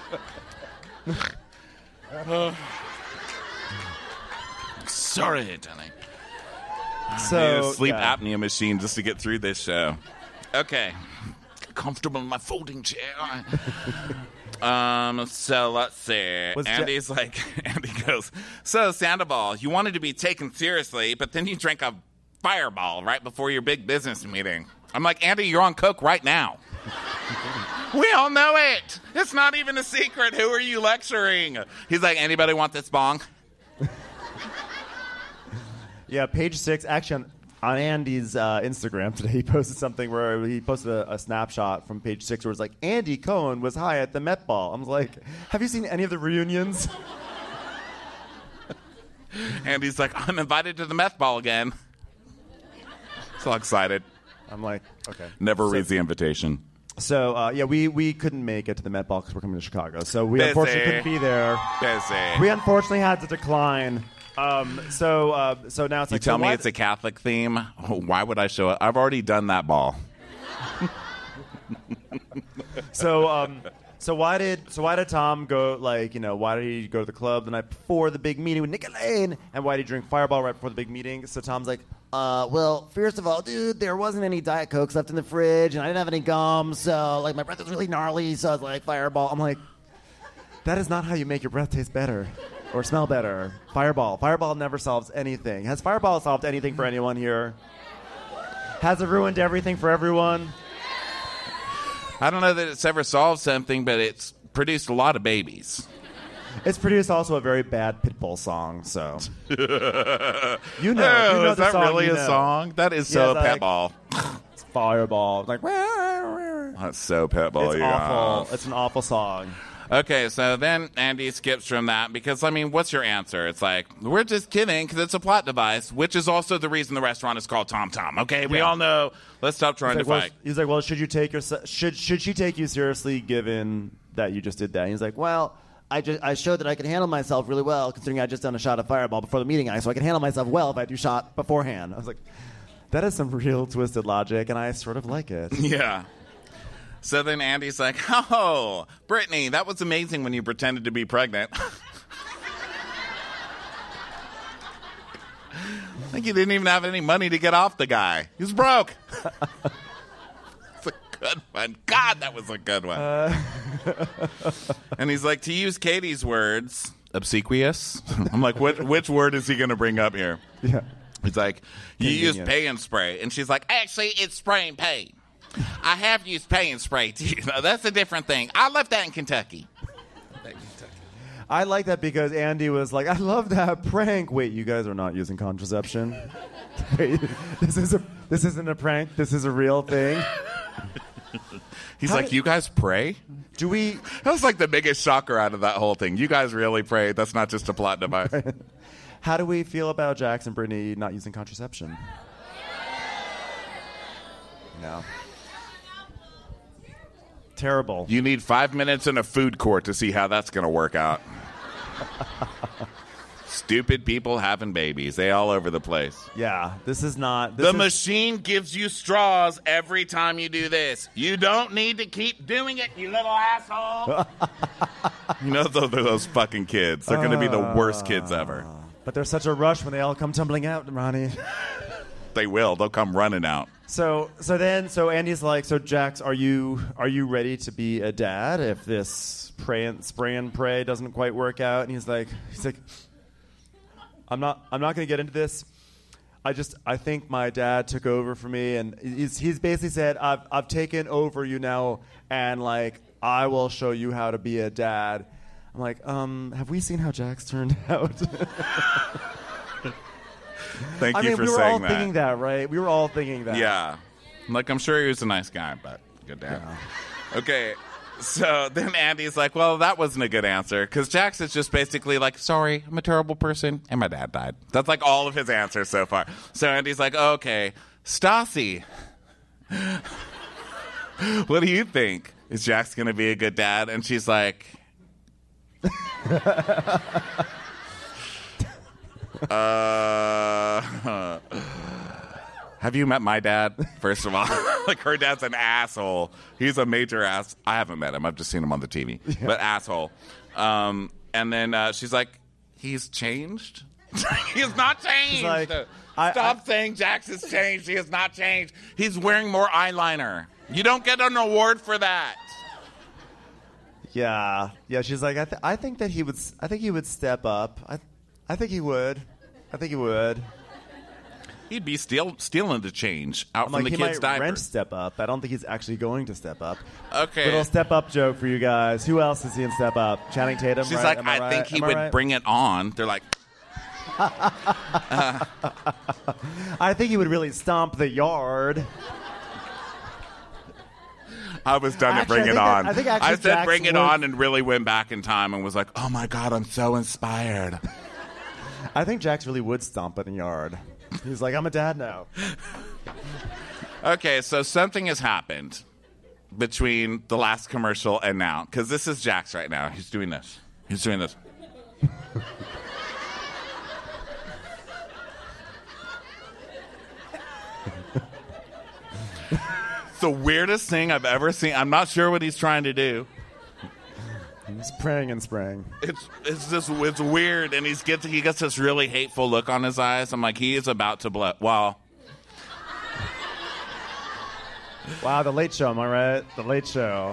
Sorry, darling. So sleep apnea machine just to get through this show. Okay. Comfortable in my folding chair. So let's see. Andy goes, so Sandoval, you wanted to be taken seriously, but then you drank a Fireball right before your big business meeting. I'm like, Andy, you're on coke right now. We all know it. It's not even a secret. Who are you lecturing? He's like, anybody want this bong? Yeah, page 6. Actually, on Andy's Instagram today, he posted something where he posted a snapshot from page 6 where it's like, Andy Cohen was high at the Met Ball. I was like, have you seen any of the reunions? Andy's like, I'm invited to the Met Ball again. So excited. I'm like, okay. Never reads the invitation. So, we couldn't make it to the Met Ball because we're coming to Chicago. So we unfortunately couldn't be there. Busy. We unfortunately had to decline. So now it's like... You tell me it's a Catholic theme? Why would I show up? I've already done that ball. So why did Tom go, like, you know, why did he go to the club the night before the big meeting with Nick Lane? And why did he drink Fireball right before the big meeting? So Tom's like, well, first of all, dude, there wasn't any Diet Cokes left in the fridge, and I didn't have any gum, so, like, my breath was really gnarly, so I was like, Fireball. I'm like, that is not how you make your breath taste better or smell better. Fireball. Fireball never solves anything. Has Fireball solved anything for anyone here? Has it ruined everything for everyone? I don't know that it's ever solved something, but it's produced a lot of babies. It's produced also a very bad Pitbull song, so. you know is that really a song? That is so Pitbull. It's Fireball. It's like, that's so Pitbull. It's awful. It's an awful song. Okay, so then Andy skips from that because, I mean, what's your answer? It's like, we're just kidding because it's a plot device, which is also the reason the restaurant is called Tom Tom. Okay, we all know. Let's stop trying to fight. He's like, well, should she take you seriously given that you just did that? And he's like, well, I showed that I could handle myself really well considering I just done a shot of Fireball before the meeting, so I can handle myself well if I do shot beforehand. I was like, that is some real twisted logic, and I sort of like it. Yeah. So then Andy's like, oh, Brittany, that was amazing when you pretended to be pregnant. I think you didn't even have any money to get off the guy. He was broke. It's a good one. God, that was a good one. And he's like, to use Katie's words, obsequious. I'm like, which word is he going to bring up here? Yeah. He's like, you use pay and spray. And she's like, actually, it's spray and pay. I have used pay and spray, too. That's a different thing. I left that in Kentucky. I like that because Andy was like, I love that prank. Wait, you guys are not using contraception? Wait, this isn't a prank. This is a real thing. He's like, you guys pray? Do we? That was like the biggest shocker out of that whole thing. You guys really pray? That's not just a plot device. How do we feel about Jax and Brittany not using contraception? No. Terrible. You need 5 minutes in a food court to see how that's going to work out. Stupid people having babies. They all over the place. Yeah, this is not... The machine gives you straws every time you do this. You don't need to keep doing it, you little asshole. You know those fucking kids. They're going to be the worst kids ever. But there's such a rush when they all come tumbling out, Ronnie. They will. They'll come running out. So Andy's like, so Jax, are you ready to be a dad if this spray and pray doesn't quite work out? And he's like, I'm not going to get into this. I think my dad took over for me, and he's basically said, I've taken over you now, and like I will show you how to be a dad. I'm like, have we seen how Jax turned out? Thank you for saying that. We were all thinking that, right? We were all thinking that. Yeah. Like, I'm sure he was a nice guy, but good dad. Yeah. Okay. So then Andy's like, well, that wasn't a good answer. Because Jax is just basically like, sorry, I'm a terrible person. And my dad died. That's like all of his answers so far. So Andy's like, okay, Stassi, what do you think? Is Jax going to be a good dad? And she's like... Have you met my dad, first of all? Like, her dad's an asshole. He's a major ass. I haven't met him. I've just seen him on the TV. Yeah. But asshole. And then she's like, he's changed? He has not changed. Like, Stop saying Jax has changed. He has not changed. He's wearing more eyeliner. You don't get an award for that. Yeah. She's like, I think that he would. I think he would step up. I think he would. He'd be stealing the change out from the kids' diapers. He might rent step up. I don't think he's actually going to step up. Okay. Little step up joke for you guys. Who else is seeing step up? Channing Tatum. She's right? like, I think he would bring it on. They're like, I think he would really stomp the yard. I was done to Bring It On. I said Jax Bring It On and really went back in time and was like, oh my God, I'm so inspired. I think Jax really would stomp in the yard. He's like, I'm a dad now. Okay, so something has happened between the last commercial and now. Because this is Jax right now. He's doing this. He's doing this. It's the weirdest thing I've ever seen. I'm not sure what he's trying to do. He's praying and spraying. It's weird, and he gets this really hateful look on his eyes. I'm like, he is about to blow. Wow, The Late Show, am I right? The Late Show.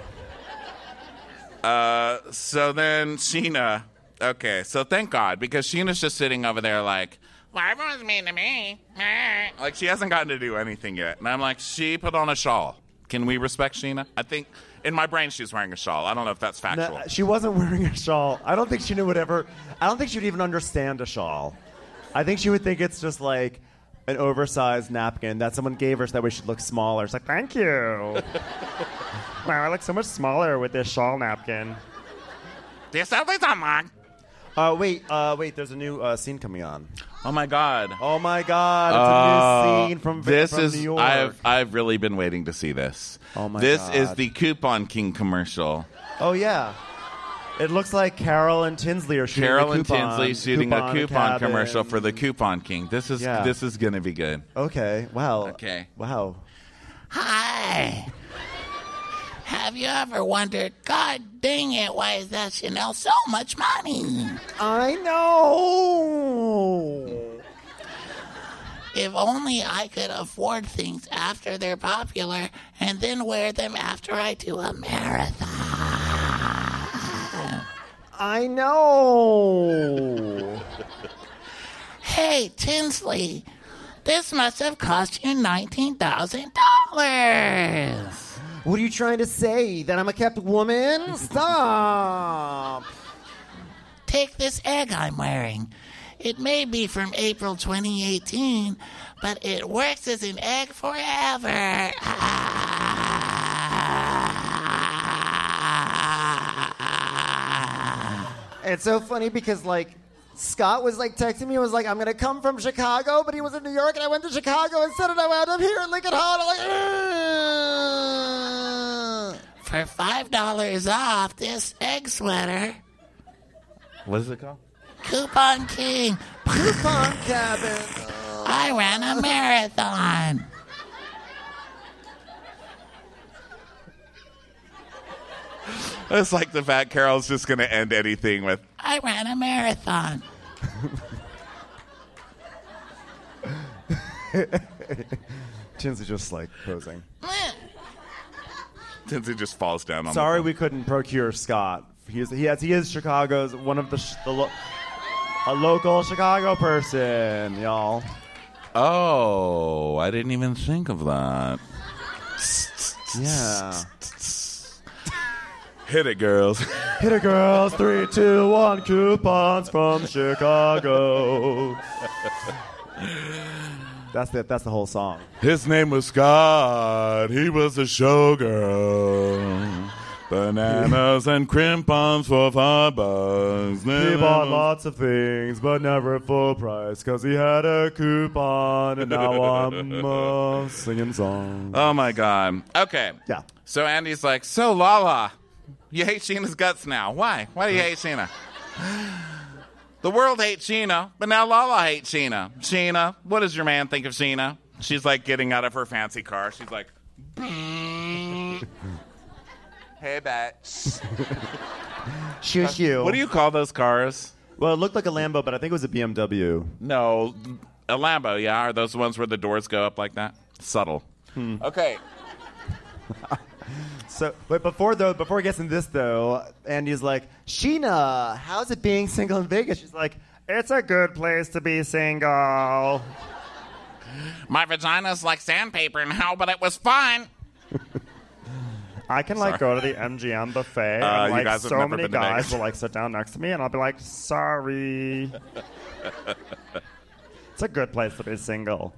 So then Sheena. Okay, so thank God, because Sheena's just sitting over there like, well, everyone's mean to me. Like, she hasn't gotten to do anything yet. And I'm like, she put on a shawl. Can we respect Sheena? I think in my brain she's wearing a shawl. I don't know if that's factual. No, she wasn't wearing a shawl. I don't think she would even understand a shawl. I think she would think it's just like an oversized napkin that someone gave her so that way she'd look smaller. It's like, thank you. Wow, I look so much smaller with this shawl napkin. This is on. Wait, there's a new scene coming on. Oh my God! It's a new scene from New York. I've really been waiting to see this. Oh my God! This is the Coupon King commercial. Oh yeah, it looks like Carol and Tinsley are shooting a coupon commercial for the Coupon King. This is going to be good. Okay. Wow. Okay. Wow. Hi. Have you ever wondered, God dang it, why is that Chanel so much money? I know. If only I could afford things after they're popular and then wear them after I do a marathon. I know. Hey, Tinsley, this must have cost you $19,000. What are you trying to say? That I'm a kept woman? Stop! Take this egg I'm wearing. It may be from April 2018, but it works as an egg forever. It's so funny because, like, Scott was, like, texting me and was like, I'm going to come from Chicago, but he was in New York, and I went to Chicago instead, and I wound up here in Lincoln Hall, and I'm like, For $5 off this egg sweater. What is it called? Coupon King. Coupon Cabin. I ran a marathon. It's like the fact Carol's just going to end anything with, I ran a marathon. Tinsley just like posing. Tinsley just falls down on Sorry the we couldn't procure Scott. He is Chicago's one of a local Chicago person, y'all. Oh, I didn't even think of that. Yeah. Hit it, girls. Hit it, girls. 3, 2, 1. Coupons from Chicago. That's the whole song. His name was Scott. He was a showgirl. Bananas and crimpons for $5. He bought lots of things, but never full price, because he had a coupon, and now I'm singing songs. Oh, my God. Okay. Yeah. So Andy's like, so Lala, you hate Sheena's guts now. Why? Why do you hate Sheena? The world hates Sheena, but now Lala hates Sheena. Sheena, what does your man think of Sheena? She's like getting out of her fancy car. She's like, hey, bitch. Shoo. What do you call those cars? Well, it looked like a Lambo, but I think it was a BMW. No, a Lambo, yeah? Are those the ones where the doors go up like that? Subtle. Okay. So, but before he gets into this, though, Andy's like, Sheena, how's it being single in Vegas? She's like, it's a good place to be single. My vagina's like sandpaper now, but it was fine. I can go to the MGM buffet and you guys have so never many been to guys Vegas. will sit down next to me and I'll be like, sorry. It's a good place to be single.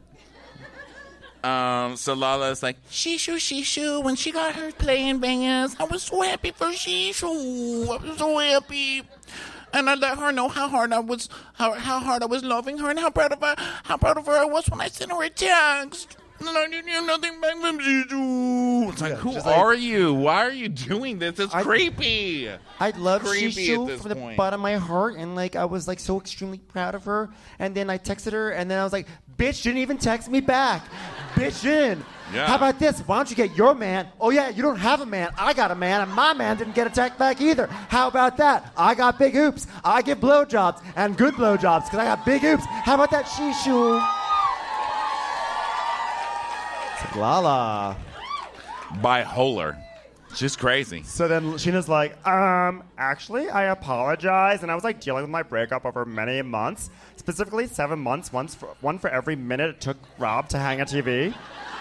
So Lala's like, Shishu, when she got her play in Vegas, I was so happy for Shishu. I was so happy. And I let her know how hard I was loving her and how proud of her I was when I sent her a text. And I didn't hear nothing back from Shishu. It's like, who are you? Why are you doing this? It's creepy. I love Creepy Shishu at this from the point. bottom of my heart, and I was so extremely proud of her. And then I texted her, and then I was like, "Bitch didn't even text me back. Bitch didn't. Yeah. How about this? Why don't you get your man? Oh yeah, you don't have a man. I got a man, and my man didn't get a text back either. How about that? I got big oops. I give blowjobs and good blowjobs because I got big oops. How about that, Shishu?" Lala. Bipolar. Just crazy. So then Sheena's like, actually, I apologize. And I was dealing with my breakup over many months, specifically 7 months, one for every minute it took Rob to hang a TV.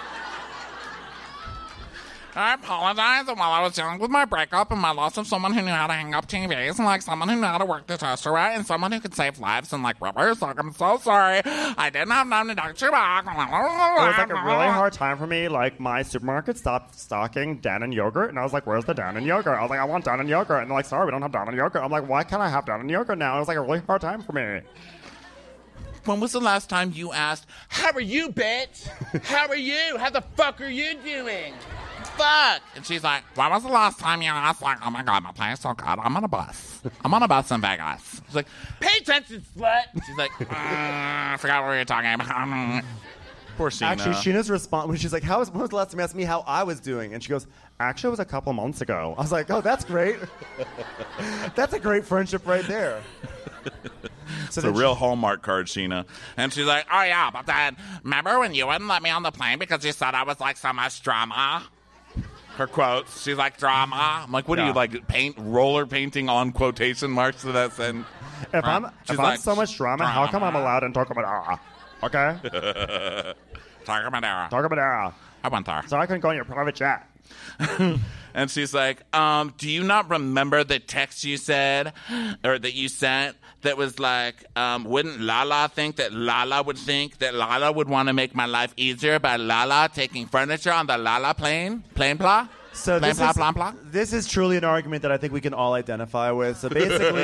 I apologize while I was dealing with my breakup and my loss of someone who knew how to hang up TVs and someone who knew how to work the toaster right and someone who could save lives and rubbers. I'm so sorry. I didn't have time to talk you back. It was a really hard time for me. My supermarket stopped stocking Dannon yogurt, and I was like, "Where's the Dannon yogurt?" I was like, "I want Dannon yogurt," and they're like, "Sorry, we don't have Dannon yogurt." I'm like, "Why can't I have Dannon yogurt now?" It was a really hard time for me. When was the last time you asked, "How are you, bitch? How are you? How the fuck are you doing? Fuck." And she's like, "When was the last time you asked?" "Oh my God, my plan is so good. I'm on a bus. I'm on a bus in Vegas." She's like, "Pay attention, slut." She's like, "I forgot what we were talking about." Poor Sheena. Actually, Sheena's response when she's like, when was the last time you asked me how I was doing? And she goes, "Actually, it was a couple months ago." I was like, "Oh, that's great." That's a great friendship right there. It's a real Hallmark card, Sheena. And she's like, "Oh yeah, but then remember when you wouldn't let me on the plane because you said I was so much drama?" Her quotes. She's like, "Drama." I'm like, what do you roller painting on quotation marks to that sentence? If I'm so much drama, how come I'm allowed in Tocomandera? Okay? Tocomandera. I went there. So I couldn't go on your private jet. And she's like, do you not remember the text you said or that you sent that was wouldn't Lala think that Lala would want to make my life easier by Lala taking furniture on the Lala plane? Plane-pla? So this is truly an argument that I think we can all identify with. So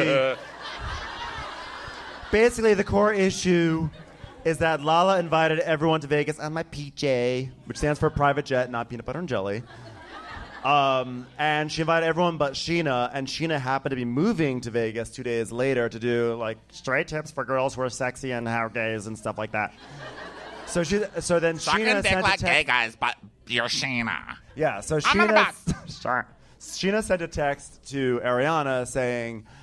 basically the core issue is that Lala invited everyone to Vegas on my PJ, which stands for private jet, not peanut butter and jelly. And she invited everyone but Sheena, and Sheena happened to be moving to Vegas 2 days later to do straight tips for girls who are sexy and how gays and stuff like that. So then Sheena dick sent like a text. gay guys, but you're Sheena. Yeah, so I'm on the Sheena sent a text to Ariana saying,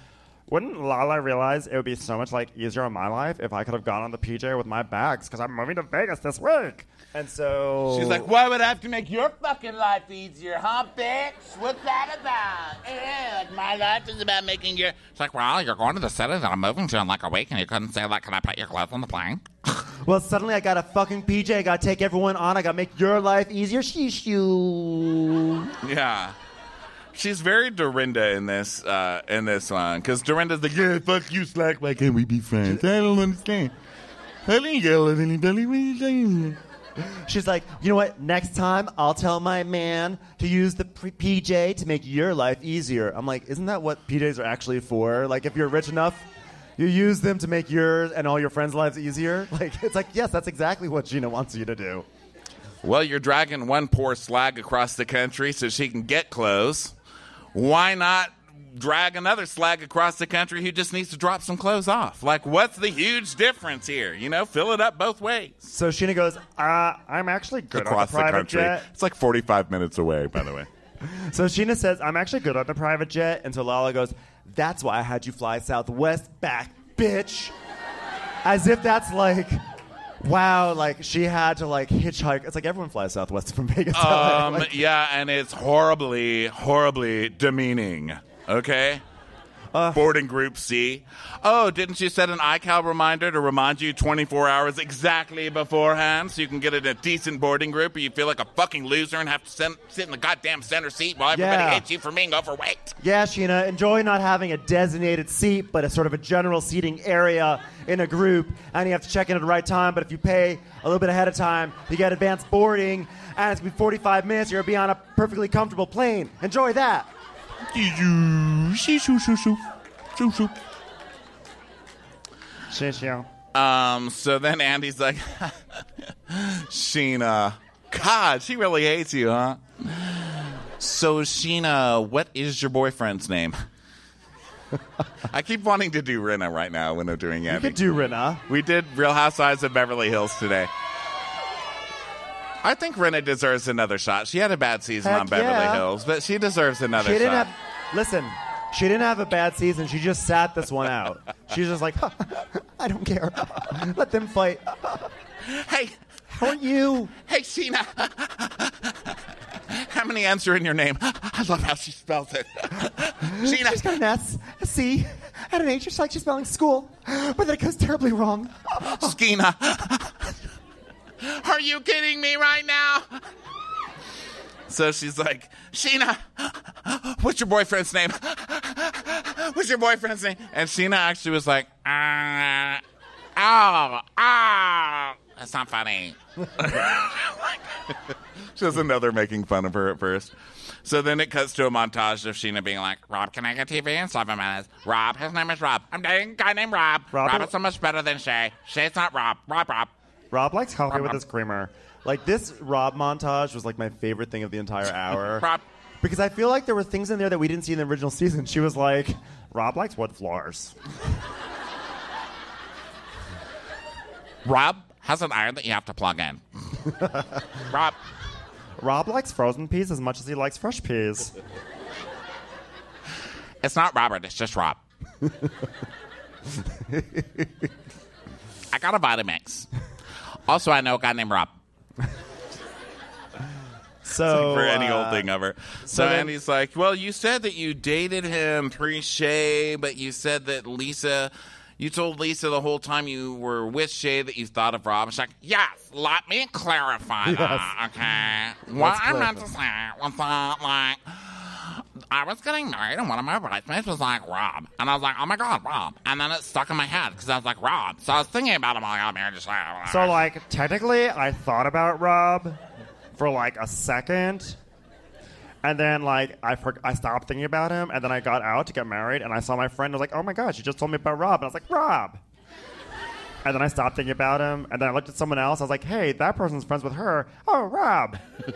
Wouldn't Lala realize it would be so much easier in my life if I could have gone on the PJ with my bags because I'm moving to Vegas this week? And so she's like, why would I have to make your fucking life easier, huh, bitch? What's that about? My life is about making your... It's like, well, you're going to the city that I'm moving to in a week, and you couldn't say, can I put your clothes on the plane? Well, suddenly I got a fucking PJ. I got to take everyone on. I got to make your life easier. Sheesh you. Yeah. She's very Dorinda in this one, because Dorinda's like, yeah, fuck you, Slack. Why can't we be friends? I don't understand. I didn't yell at anybody. What are you saying? She's like, you know what? Next time, I'll tell my man to use the PJ to make your life easier. I'm like, isn't that what PJs are actually for? If you're rich enough, you use them to make yours and all your friends' lives easier. It's like, yes, that's exactly what Gina wants you to do. Well, you're dragging one poor slag across the country so she can get clothes. Why not drag another slag across the country who just needs to drop some clothes off? What's the huge difference here? Fill it up both ways. So Sheena goes, I'm actually good across on the private country. jet. It's 45 minutes away, by the way. So Sheena says, I'm actually good on the private jet. And so Lala goes, that's why I had you fly Southwest back, bitch. As if that's wow, she had to hitchhike. It's everyone flies Southwest from Vegas. Yeah, and it's horribly, horribly demeaning. Okay? Boarding group C. Oh, didn't you set an iCal reminder to remind you 24 hours exactly beforehand so you can get in a decent boarding group, or you feel like a fucking loser and have to sit in the goddamn center seat while everybody hates you for being overweight? Yeah, Sheena, enjoy not having a designated seat, but a sort of a general seating area in a group, and you have to check in at the right time, but if you pay a little bit ahead of time, you get advanced boarding, and it's going to be 45 minutes, you're going to be on a perfectly comfortable plane. Enjoy that. So then Andy's like, Sheena, God, she really hates you, huh? So Sheena, what is your boyfriend's name? I keep wanting to do Rinna right now when I'm doing Andy. You could do Rinna. We did Real Housewives of Beverly Hills today. I think Rinna deserves another shot. She had a bad season on Beverly Hills, but she deserves another shot. Listen, she didn't have a bad season. She just sat this one out. She's just like, I don't care. Let them fight. Hey. How are you? Hey, Sheena. How many N's are in your name? I love how she spells it. Sheena. She's got an S, a C, and an H. It's like she's spelling school, but then it goes terribly wrong. Skeena. Are you kidding me right now? So she's like, Sheena, what's your boyfriend's name? What's your boyfriend's name? And Sheena actually was like, that's not funny. She doesn't know they're making fun of her at first. So then it cuts to a montage of Sheena being like, Rob, can I get TV in 7 minutes? Rob, his name is Rob. I'm dating a guy named Rob. Rob is so much better than Shay. Shay's not Rob. Rob. Rob likes coffee with his creamer. This Rob montage was my favorite thing of the entire hour. Rob. Because I feel like there were things in there that we didn't see in the original season. She was like, Rob likes wood floors. Rob has an iron that you have to plug in. Rob likes frozen peas as much as he likes fresh peas. It's not Robert, it's just Rob. I got a Vitamix. Also, I know a guy named Rob. So for any old thing ever. So Andy's like, well, you said that you dated him pre-Shay, but you said that you told Lisa the whole time you were with Shay that you thought of Rob. She's like, yes, let me clarify that, okay? What I meant to say was that, I was getting married and one of my bridesmaids was like, Rob. And I was like, oh my God, Rob. And then it stuck in my head because I was like, Rob. So I was thinking about him while I got married. Just technically, I thought about Rob for a second. And then, I stopped thinking about him. And then I got out to get married. And I saw my friend. I was like, oh my God, she just told me about Rob. And I was like, Rob. And then I stopped thinking about him. And then I looked at someone else. I was like, hey, that person's friends with her. Oh, Rob.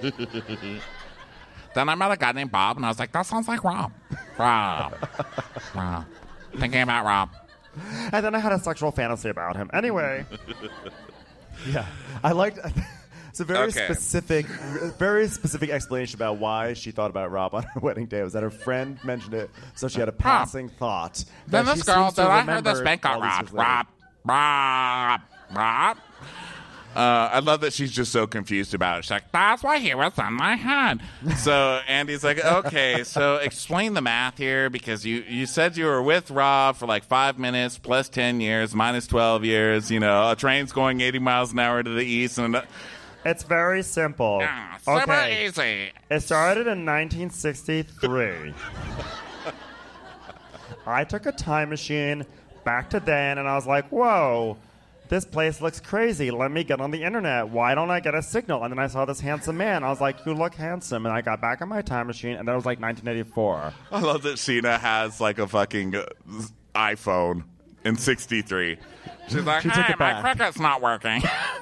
Then I met a guy named Bob, and I was like, that sounds like Rob. Rob. Thinking about Rob. And then I had a sexual fantasy about him. Anyway. Yeah. I liked... It's a very specific explanation about why she thought about Rob on her wedding day. Was that her friend mentioned it, so she had a passing thought. Then this girl said, I heard this bank got robbed. Rob. I love that she's just so confused about it. She's like, that's why he was on my head. So Andy's like, okay, so explain the math here, because you said you were with Rob for like 5 minutes plus 10 years minus 12 years. You know, a train's going 80 miles an hour to the east. And it's very simple. Super easy. It started in 1963. I took a time machine back to then, and I was like, whoa. This place looks crazy. Let me get on the internet. Why don't I get a signal? And then I saw this handsome man. I was like, you look handsome. And I got back on my time machine, and that was like 1984. I love that Sheena has like a fucking iPhone in 63. She's like, hey, my cricket's not working.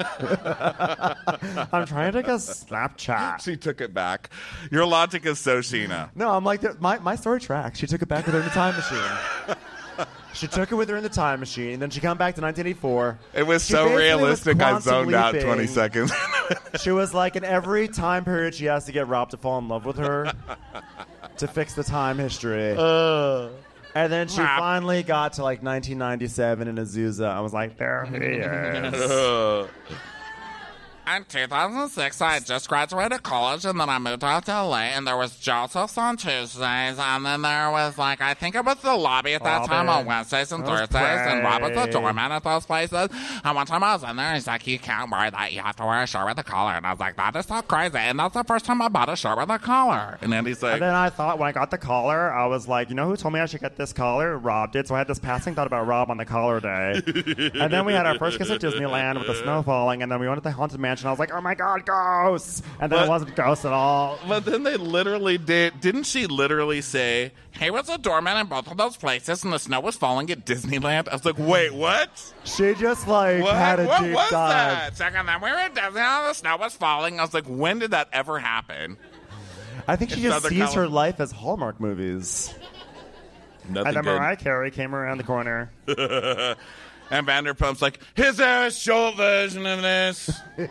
I'm trying to take a Snapchat. She took it back. Your logic is so Sheena. No, I'm like, my story tracks. She took it back with her in the time machine. She took it with her in the time machine, and then she came back to 1984. It was so realistic, I zoned out 20 seconds. She was like, in every time period, she has to get Rob to fall in love with her to fix the time history. And then she finally got to like 1997 in Azusa. I was like, there he is. In 2006, I had just graduated college, and then I moved out to LA, and there was Joseph's on Tuesdays, and then there was, like, I think it was the lobby at that time on Wednesdays and Thursdays, and Rob was the doorman at those places. And one time I was in there, and he's like, you can't wear that, you have to wear a shirt with a collar. And I was like, that is so crazy, and that's the first time I bought a shirt with a collar. And then he's like... And then I thought, when I got the collar, I was like, you know who told me I should get this collar? Rob did, so I had this passing thought about Rob on the collar day. And then we had our first kiss at Disneyland with the snow falling, and then we went to the Haunted Mansion. I was like, oh my God, ghosts! And then it wasn't ghosts at all. But then they literally did. Didn't she literally say, he was a doorman in both of those places, and the snow was falling at Disneyland? I was like, wait, what? She just like had a deep dive. That? Second, then we were at Disneyland, the snow was falling. I was like, when did that ever happen? I think she just sees her life as Hallmark movies. Nothing and then good. Mariah Carey came around the corner. And Vanderpump's like, here's a short version of this.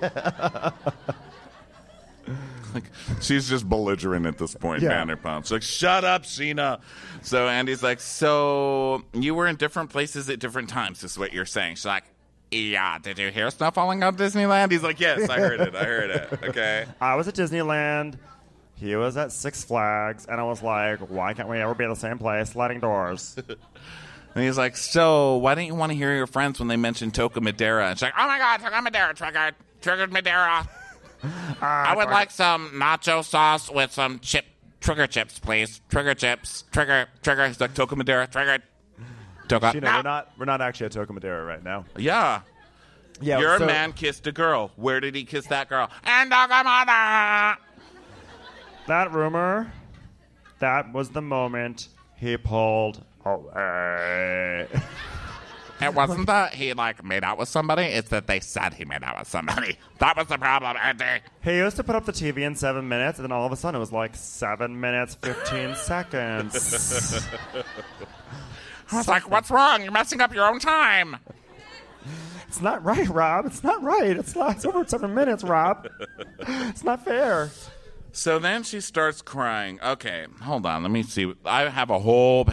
Like, she's just belligerent at this point, Vanderpump's like, shut up, Sheena. So Andy's like, so you were in different places at different times, is what you're saying. She's like, yeah, did you hear snow falling on Disneyland? He's like, yes, I heard it, okay. I was at Disneyland. He was at Six Flags. And I was like, why can't we ever be at the same place? Sliding doors. And he's like, so why don't you want to hear your friends when they mention Toca Madera? And she's like, oh my God, Toca Madera, triggered Madera. I would like some nacho sauce with some trigger chips, please. Trigger chips, trigger. He's like, Toca Madera, triggered. Toca. Sheena, we're not actually at Toca Madera right now. Yeah. Your man kissed a girl. Where did he kiss that girl? And Toca Madera. That rumor, that was the moment he pulled away. It wasn't that he, like, made out with somebody. It's that they said he made out with somebody. That was the problem, Andy. He used to put up the TV in 7 minutes, and then all of a sudden it was like 7 minutes, 15 seconds. I was like, what's wrong? You're messing up your own time. It's not right, Rob. It's not right. It's over 7 minutes, Rob. It's not fair. So then she starts crying. Okay, hold on. Let me see. I have a whole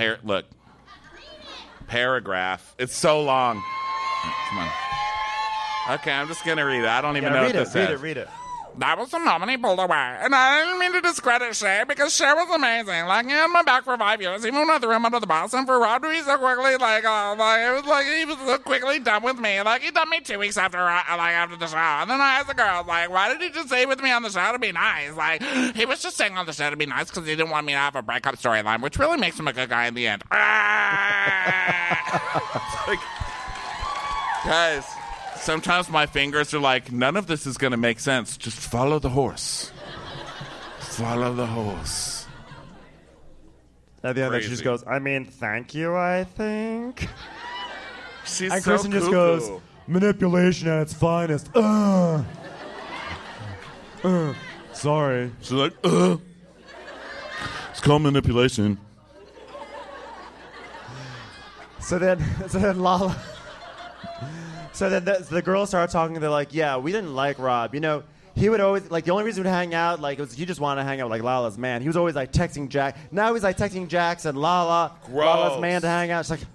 paragraph. It's so long. Come on. Okay, I'm just going to read it. I don't even know what this says. Read it. That was the moment he pulled away. And I didn't mean to discredit Cher, because Cher was amazing. Like, he had my back for 5 years, even when I threw him under the bus. And for Rob to be so quickly, it was like he was so quickly done with me. Like, he done me 2 weeks after the show. And then I asked the girls, like, why did he just stay with me on the show to be nice? Like, he was just staying on the show to be nice because he didn't want me to have a breakup storyline, which really makes him a good guy in the end. Like, guys, sometimes my fingers are like, none of this is going to make sense. Just follow the horse. Follow the horse. At the end, she just goes, I mean, thank you, I think. She's and so Kristen just goes, manipulation at its finest. Sorry. She's like, it's called manipulation. So then Lala... So then the girls start talking. They're like, yeah, we didn't like Rob. You know, he would always, like, the only reason we'd hang out, like, it was he just wanted to hang out with, like, Lala's man. He was always, like, texting Jack. Now he's, like, texting Jax and Lala's man to hang out. It's like,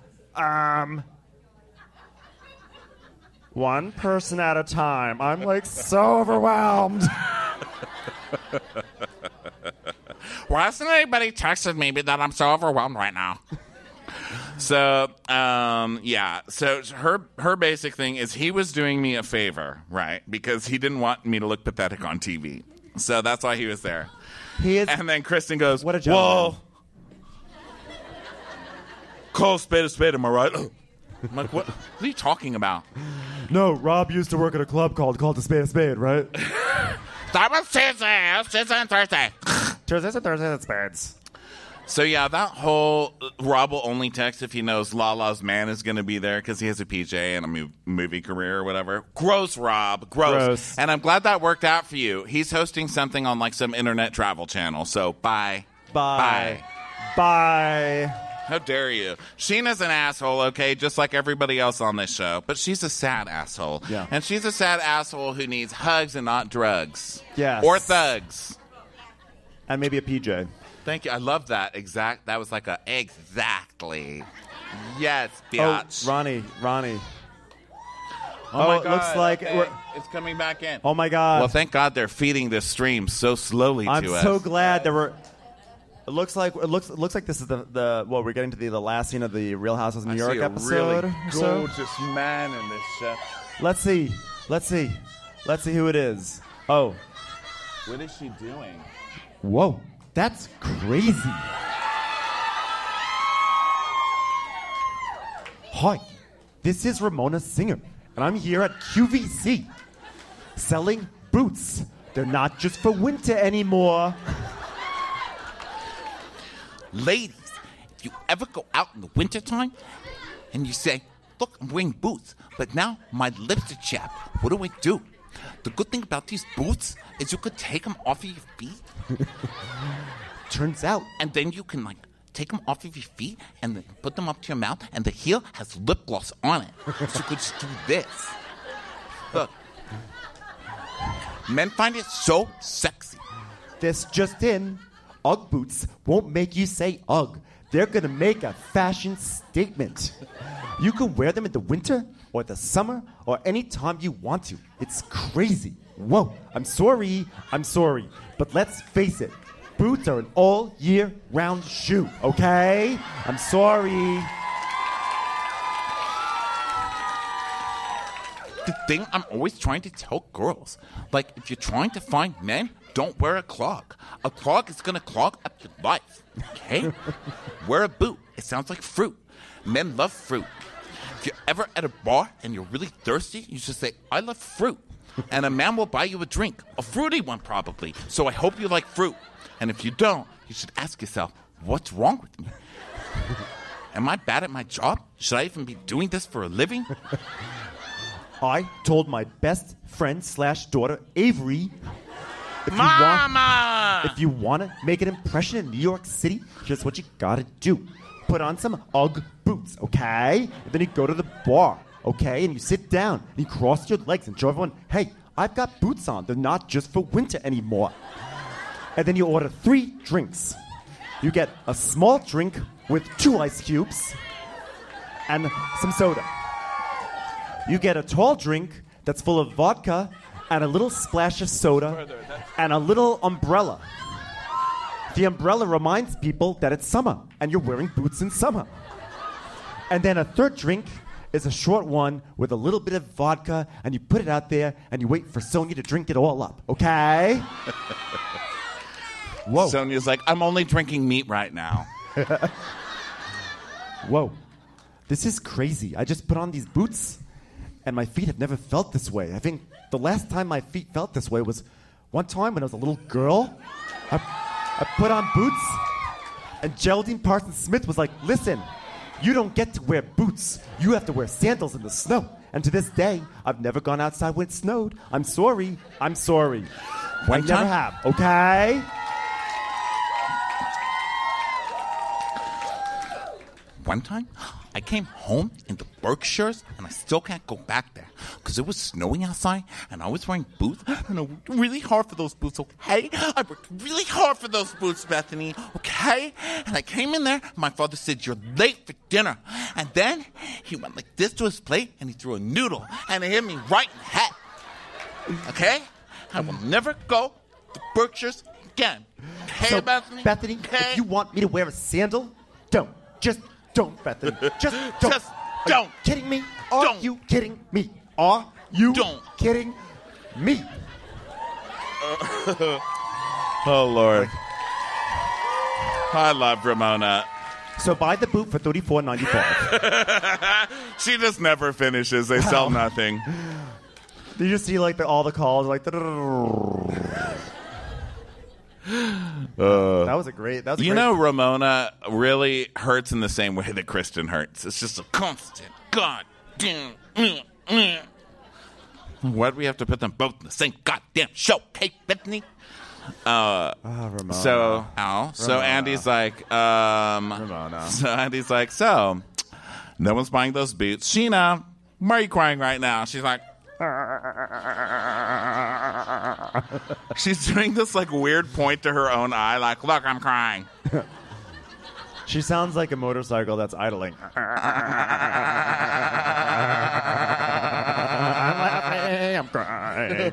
one person at a time. I'm, like, so overwhelmed. Why hasn't anybody texted me that I'm so overwhelmed right now? So, yeah. So her basic thing is he was doing me a favor, right? Because he didn't want me to look pathetic on TV. So that's why he was there. And then Kristen goes, what a job. Whoa. Call a spade, am I right? I'm like, what are you talking about? No, Rob used to work at a club called a spade, right? That was Tuesday and Thursday. Tuesdays and Thursdays and spades. So, yeah, that whole Rob will only text if he knows Lala's man is going to be there because he has a PJ and a movie career or whatever. Gross, Rob. Gross. And I'm glad that worked out for you. He's hosting something on, like, some internet travel channel. So, bye. Bye. How dare you? Sheena's an asshole, okay, just like everybody else on this show. But she's a sad asshole. Yeah. And she's a sad asshole who needs hugs and not drugs. Yes. Or thugs. And maybe a PJ. Thank you. I love that. That was like a exactly. Yes, biatch. Oh, Ronnie. Oh my it God. looks like it's coming back in. Oh my God. Well, thank God they're feeding this stream so slowly to us. I'm so glad there were. It looks like this is the we're getting to the last scene of the Real Houses of New York episode. Really gorgeous man in this show. Let's see who it is. Oh, what is she doing? Whoa, that's crazy. Hi, this is Ramona Singer, and I'm here at QVC selling boots. They're not just for winter anymore. Ladies, if you ever go out in the wintertime and you say, look, I'm wearing boots, but now my lips are chapped, what do? The good thing about these boots is you could take them off of your feet. Turns out. And then you can, like, take them off of your feet and then put them up to your mouth, and the heel has lip gloss on it. So you could just do this. Look. Men find it so sexy. This just in. Ugg boots won't make you say ugh. They're going to make a fashion statement. You can wear them in the winter or the summer or any time you want to. It's crazy. Whoa, I'm sorry. But let's face it. Boots are an all-year-round shoe, okay? I'm sorry. The thing I'm always trying to tell girls, like, if you're trying to find men, don't wear a clog. A clog is going to clog up your life, okay? Wear a boot. It sounds like fruit. Men love fruit. If you're ever at a bar and you're really thirsty, you should say, I love fruit. And a man will buy you a drink, a fruity one probably. So I hope you like fruit. And if you don't, you should ask yourself, what's wrong with me? Am I bad at my job? Should I even be doing this for a living? I told my best friend / daughter, Avery, if you want to make an impression in New York City, here's what you gotta do. Put on some Ugg boots, okay? And then you go to the bar, okay? And you sit down, and you cross your legs and show everyone, hey, I've got boots on. They're not just for winter anymore. And then you order 3 drinks. You get a small drink with 2 ice cubes and some soda. You get a tall drink that's full of vodka and a little splash of soda and a little umbrella. The umbrella reminds people that it's summer and you're wearing boots in summer. And then a third drink is a short one with a little bit of vodka, and you put it out there and you wait for Sonia to drink it all up, okay? Whoa. Sonia's like, I'm only drinking meat right now. Whoa. This is crazy. I just put on these boots, and my feet have never felt this way. I think the last time my feet felt this way was one time when I was a little girl. I put on boots, and Geraldine Parsons Smith was like, listen, you don't get to wear boots. You have to wear sandals in the snow. And to this day, I've never gone outside when it snowed. I'm sorry. I never have, one time, I came home in the Berkshires, and I still can't go back there because it was snowing outside, and I was wearing boots, and I worked really hard for those boots, okay? I worked really hard for those boots, Bethany, okay? And I came in there, my father said, you're late for dinner. And then he went like this to his plate, and he threw a noodle, and it hit me right in the head, okay? I will never go to Berkshires again. Okay, So, Bethany? Bethany, Okay? if you want me to wear a sandal, don't. Just don't, Bethany. Just don't. Just Are don't. you kidding me? Are Don't. you kidding me? Are you Don't. kidding me? Oh, Lord. I love Ramona. So buy the boot for $34.95. She just never finishes. They sell nothing. Did you see like all the calls like? That was a great. That was a You great, know, Ramona really hurts in the same way that Kristen hurts. It's just a constant goddamn. Why do we have to put them both in the same goddamn show? Hey, Bethany. Ramona. So Andy's like, Ramona. So Andy's like, so no one's buying those boots. Sheena, why are you crying right now? She's like, she's doing this like weird point to her own eye, like, look, I'm crying. She sounds like a motorcycle that's idling. I'm crying.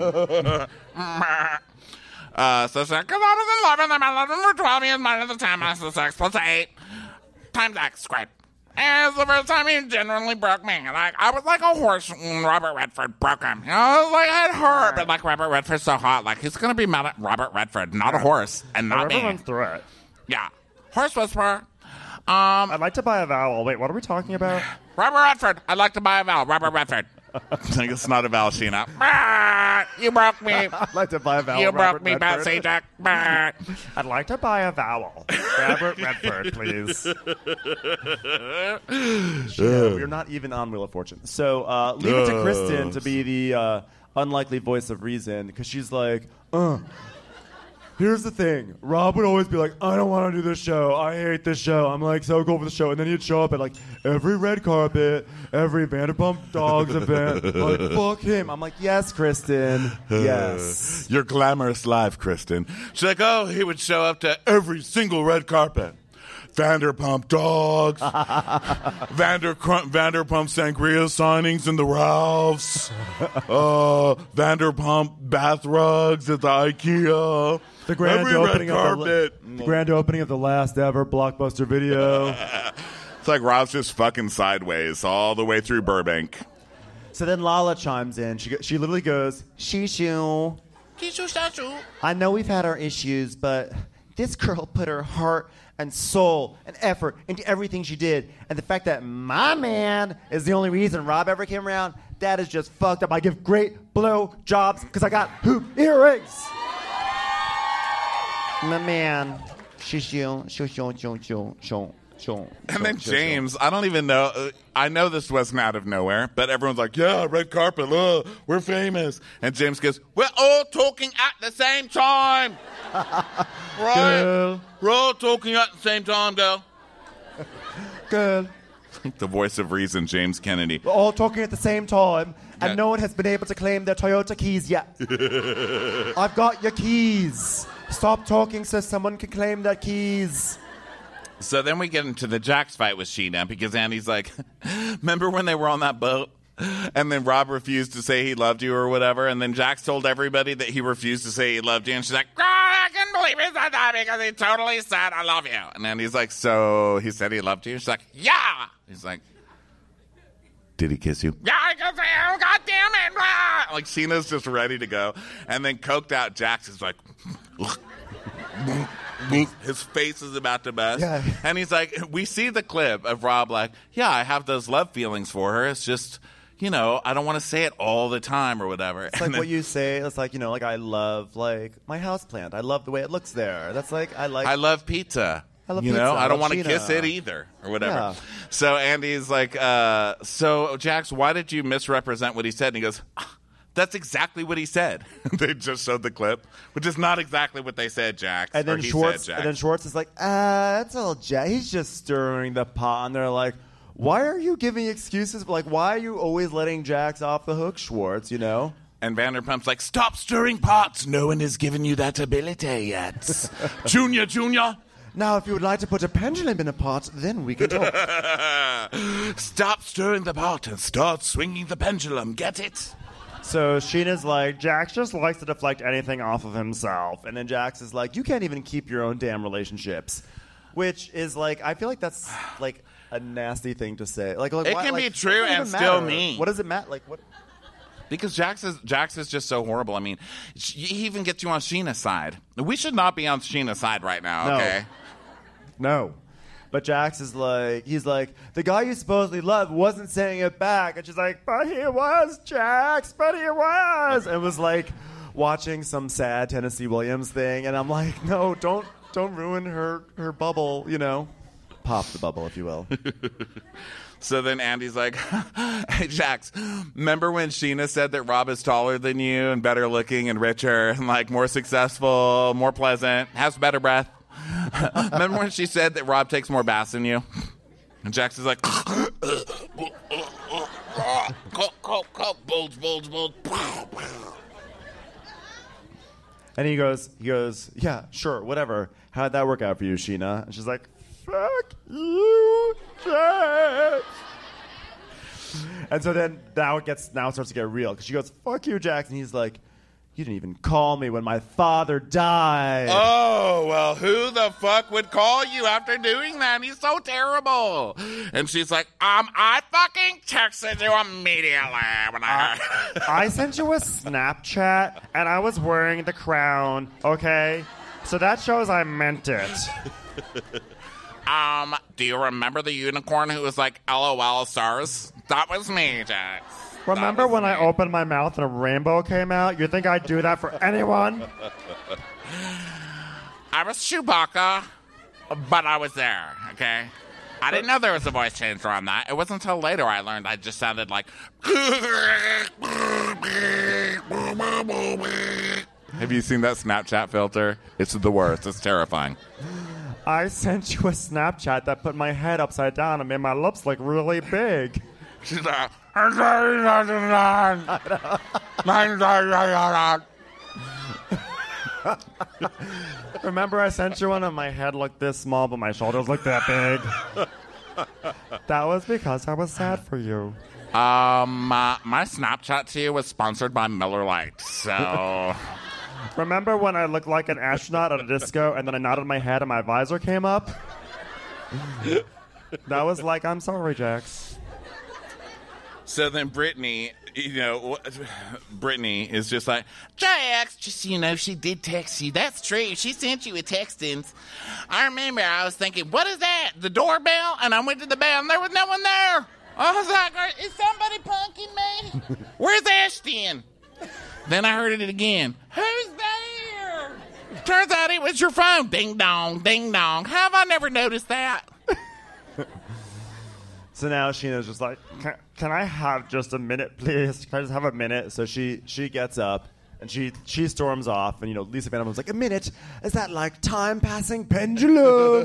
So she's like, because I was in love and I loved him for 12 years, minus the time I was 6 plus 8 times X squared. And it's the first time he genuinely broke me. Like, I was like a horse when Robert Redford broke him. You know, like, it hurt. But, like, Robert Redford's so hot. Like, he's going to be mad at Robert Redford, not a horse, and not me. Everyone's through it. Yeah. Horse whisperer. I'd like to buy a vowel. Wait, what are we talking about? Robert Redford. I'd like to buy a vowel. Robert Redford. Like, it's not a vowel, Sheena. You broke me. I'd like to buy a vowel. You Robert broke me, Redford. Betsy Jack. I'd like to buy a vowel. Robert Redford, please. We're not even on Wheel of Fortune. So leave it to Kristen to be the unlikely voice of reason, because she's like, here's the thing. Rob would always be like, I don't want to do this show. I hate this show. I'm like so cool for the show. And then he'd show up at like every red carpet, every Vanderpump Dogs event. Like, fuck him. I'm like, yes, Kristen. Yes. Your glamorous life, Kristen. She's like, oh, he would show up to every single red carpet. Vanderpump Dogs, Vanderpump Sangria signings in the Ralphs, Vanderpump bath rugs at the IKEA. The grand every opening red carpet. the grand opening of the last ever Blockbuster Video. It's like Rob's just fucking sideways all the way through Burbank. So then Lala chimes in. She literally goes, Shishu. I know we've had our issues, but this girl put her heart and soul and effort into everything she did. And the fact that my man is the only reason Rob ever came around, that is just fucked up. I give great blow jobs because I got hoop earrings. My man. And then James, I don't even know. I know this wasn't out of nowhere, but everyone's like, yeah, red carpet, we're famous. And James goes, we're all talking at the same time. Right? Girl. We're all talking at the same time, girl. Good. The voice of reason, James Kennedy. We're all talking at the same time, and Yeah. no one has been able to claim their Toyota keys yet. I've got your keys. Stop talking so someone can claim their keys. So then we get into the Jax fight with Sheena because Andy's like, remember when they were on that boat? And then Rob refused to say he loved you or whatever. And then Jax told everybody that he refused to say he loved you. And she's like, God, I can't believe he said that because he totally said I love you. And then he's like, so he said he loved you? She's like, yeah. He's like, did he kiss you? Yeah, I kissed him. God damn it. Blah. Like Sheena's just ready to go. And then coked out Jax is like, his face is about to bust. Yeah. And he's like, we see the clip of Rob like, yeah, I have those love feelings for her. It's just, you know, I don't want to say it all the time or whatever. It's like what you say. It's like, you know, like I love like my houseplant. I love the way it looks there. That's like I love pizza. I love you pizza. know, I don't love want to Sheena. kiss it either or whatever. Yeah. So Andy's like, so Jax, why did you misrepresent what he said? And he goes, That's exactly what he said. They just showed the clip, which is not exactly what they said, Jax. And then or he Schwartz, said, Jax. and then Schwartz is like, that's all Jax. He's just stirring the pot. And they're like, why are you giving excuses? Like, why are you always letting Jax off the hook, Schwartz? You know. And Vanderpump's like, stop stirring pots. No one has given you that ability yet. Junior. Now, if you would like to put a pendulum in a pot, then we can talk. Stop stirring the pot and start swinging the pendulum. Get it? So Sheena's like, Jax just likes to deflect anything off of himself. And then Jax is like, you can't even keep your own damn relationships. Which is like, I feel like that's like a nasty thing to say. Like it why, can like, be true and still mean. What does it matter? Like, what? Because Jax is just so horrible. I mean, he even gets you on Sheena's side. We should not be on Sheena's side right now, okay? No. But Jax is like, he's like, the guy you supposedly love wasn't saying it back. And she's like, but he was, Jax, but he was. And was like watching some sad Tennessee Williams thing. And I'm like, no, don't ruin her bubble, you know. Pop the bubble, if you will. So then Andy's like, hey, Jax, remember when Sheena said that Rob is taller than you and better looking and richer and like more successful, more pleasant, has better breath? Remember when she said that Rob takes more baths than you? And Jax is like, bulge. And he goes, yeah, sure, whatever. How'd that work out for you, Sheena? And she's like, fuck you, Jax. And so then now it starts to get real because she goes, fuck you, Jax. And he's like, you didn't even call me when my father died. Oh, well, who the fuck would call you after doing that? He's so terrible. And she's like, I fucking texted you immediately when I sent you a Snapchat, and I was wearing the crown, okay? So that shows I meant it. Do you remember the unicorn who was like, LOL stars? That was me, Jax. Remember when I opened my mouth and a rainbow came out? You think I'd do that for anyone? I was Chewbacca, but I was there, okay? I didn't know there was a voice changer on that. It wasn't until later I learned I just sounded like... Have you seen that Snapchat filter? It's the worst. It's terrifying. I sent you a Snapchat that put my head upside down and made my lips look really big. She's like... Remember I sent you one and my head looked this small but my shoulders looked that big? That was because I was sad for you. My Snapchat to you was sponsored by Miller Lite, so... Remember when I looked like an astronaut at a disco and then I nodded my head and my visor came up? That was like, I'm sorry, Jax. So then Brittany is just like, Jax, just so you know, she did text you. That's true. She sent you a text. I remember I was thinking, what is that? The doorbell? And I went to the bell and there was no one there. I was like, is somebody punking me? Where's Ashton? Then I heard it again. Who's there? Turns out it was your phone. Ding dong, ding dong. How have I never noticed that? So now Sheena's just like, can I have just a minute, please? Can I just have a minute? So she gets up and she storms off. And, Lisa Vanderpump's like, a minute? Is that like time-passing pendulum?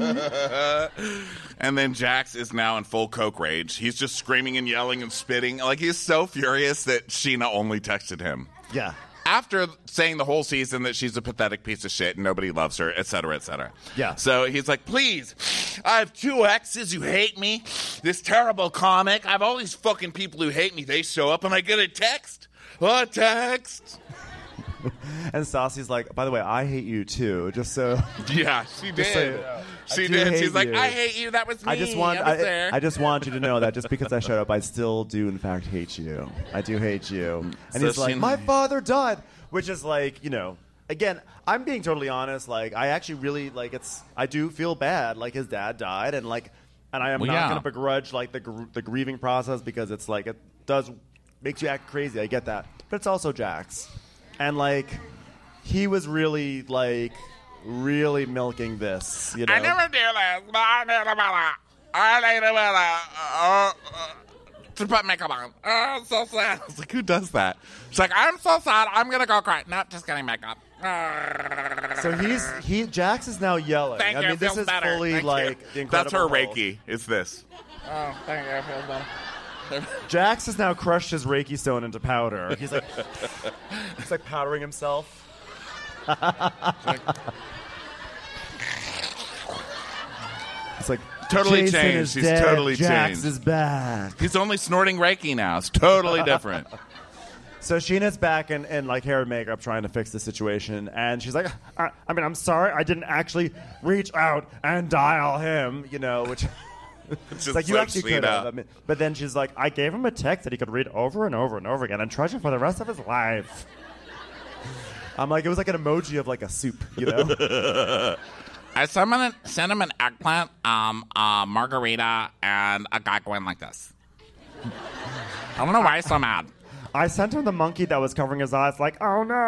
And then Jax is now in full coke rage. He's just screaming and yelling and spitting. Like, he's so furious that Sheena only texted him. Yeah. After saying the whole season that she's a pathetic piece of shit and nobody loves her, et cetera, et cetera. Yeah. So he's like, please, I have 2 exes who hate me. This terrible comic. I have all these fucking people who hate me. They show up and I get a text. A text. And Stassi's like, by the way, I hate you too. Just so. Yeah, she did. So, she did. She's like, you. I hate you. That was me. I just want you to know that just because I showed up, I still do in fact hate you. I do hate you. And So he's like, my father died, which is like, again, I'm being totally honest. Like, I actually really I do feel bad. Like, his dad died, and I am not going to begrudge like the grieving process because it's like it does makes you act crazy. I get that, but it's also Jax. And, he was really, really milking this, I never do this. to put makeup on. Oh, I'm so sad. I was like, who does that? She's like, I'm so sad. I'm going to go cry. No, just getting makeup. So Jax is now yelling. Thank you. I mean, this feels is better. fully Thank like you. the Incredible That's her Hulk. Reiki. It's this. Oh, thank you. It feels better. Jax has now crushed his Reiki stone into powder. He's like powdering himself. It's like Totally Jason changed. is He's dead. totally Jax changed. is back. He's only snorting Reiki now. It's totally different. So Sheena's back in like hair and makeup trying to fix the situation, and she's like, I'm sorry, I didn't actually reach out and dial him, which It's like you actually could have. I mean, but then she's like, I gave him a text that he could read over and over and over again and treasure for the rest of his life. I'm like, it was like an emoji of like a soup, I sent him an eggplant, margarita, and a guy going like this. I don't know why he's so mad. I sent him the monkey that was covering his eyes, like, oh no.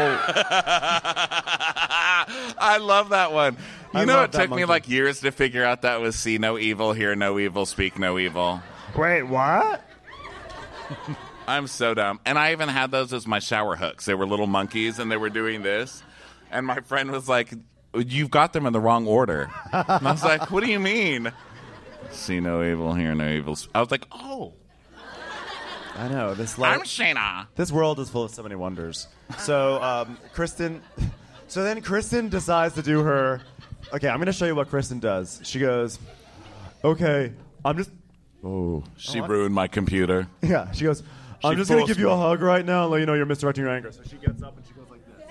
I love that one. I You know, love it that took me monkey. like years to figure out that was see no evil, hear no evil, speak no evil. Wait, what? I'm so dumb. And I even had those as my shower hooks. They were little monkeys, and they were doing this. And my friend was like, you've got them in the wrong order. And I was like, what do you mean? See no evil, hear no evil. I was like, oh. I know. This I'm Shayna. This world is full of so many wonders. So, Kristen decides to do her... Okay, I'm going to show you what Kristen does. She goes, okay, I'm just... Oh. She ruined my computer. Yeah, she goes, I'm She just going to forced give you me. a hug right now and let you know you're misdirecting your anger. So she gets up and she goes like this.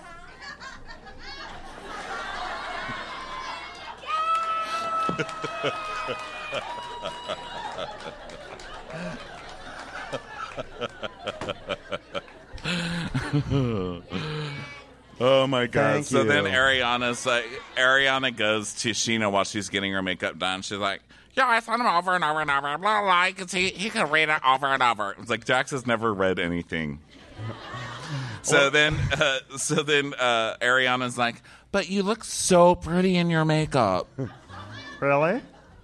Oh my god! Thank So you. then Ariana goes to Sheena while she's getting her makeup done. She's like, "Yeah, I sent him over and over and over. Blah blah. He could read it over and over." It's like Jax has never read anything. So then Ariana's like, "But you look so pretty in your makeup." Really?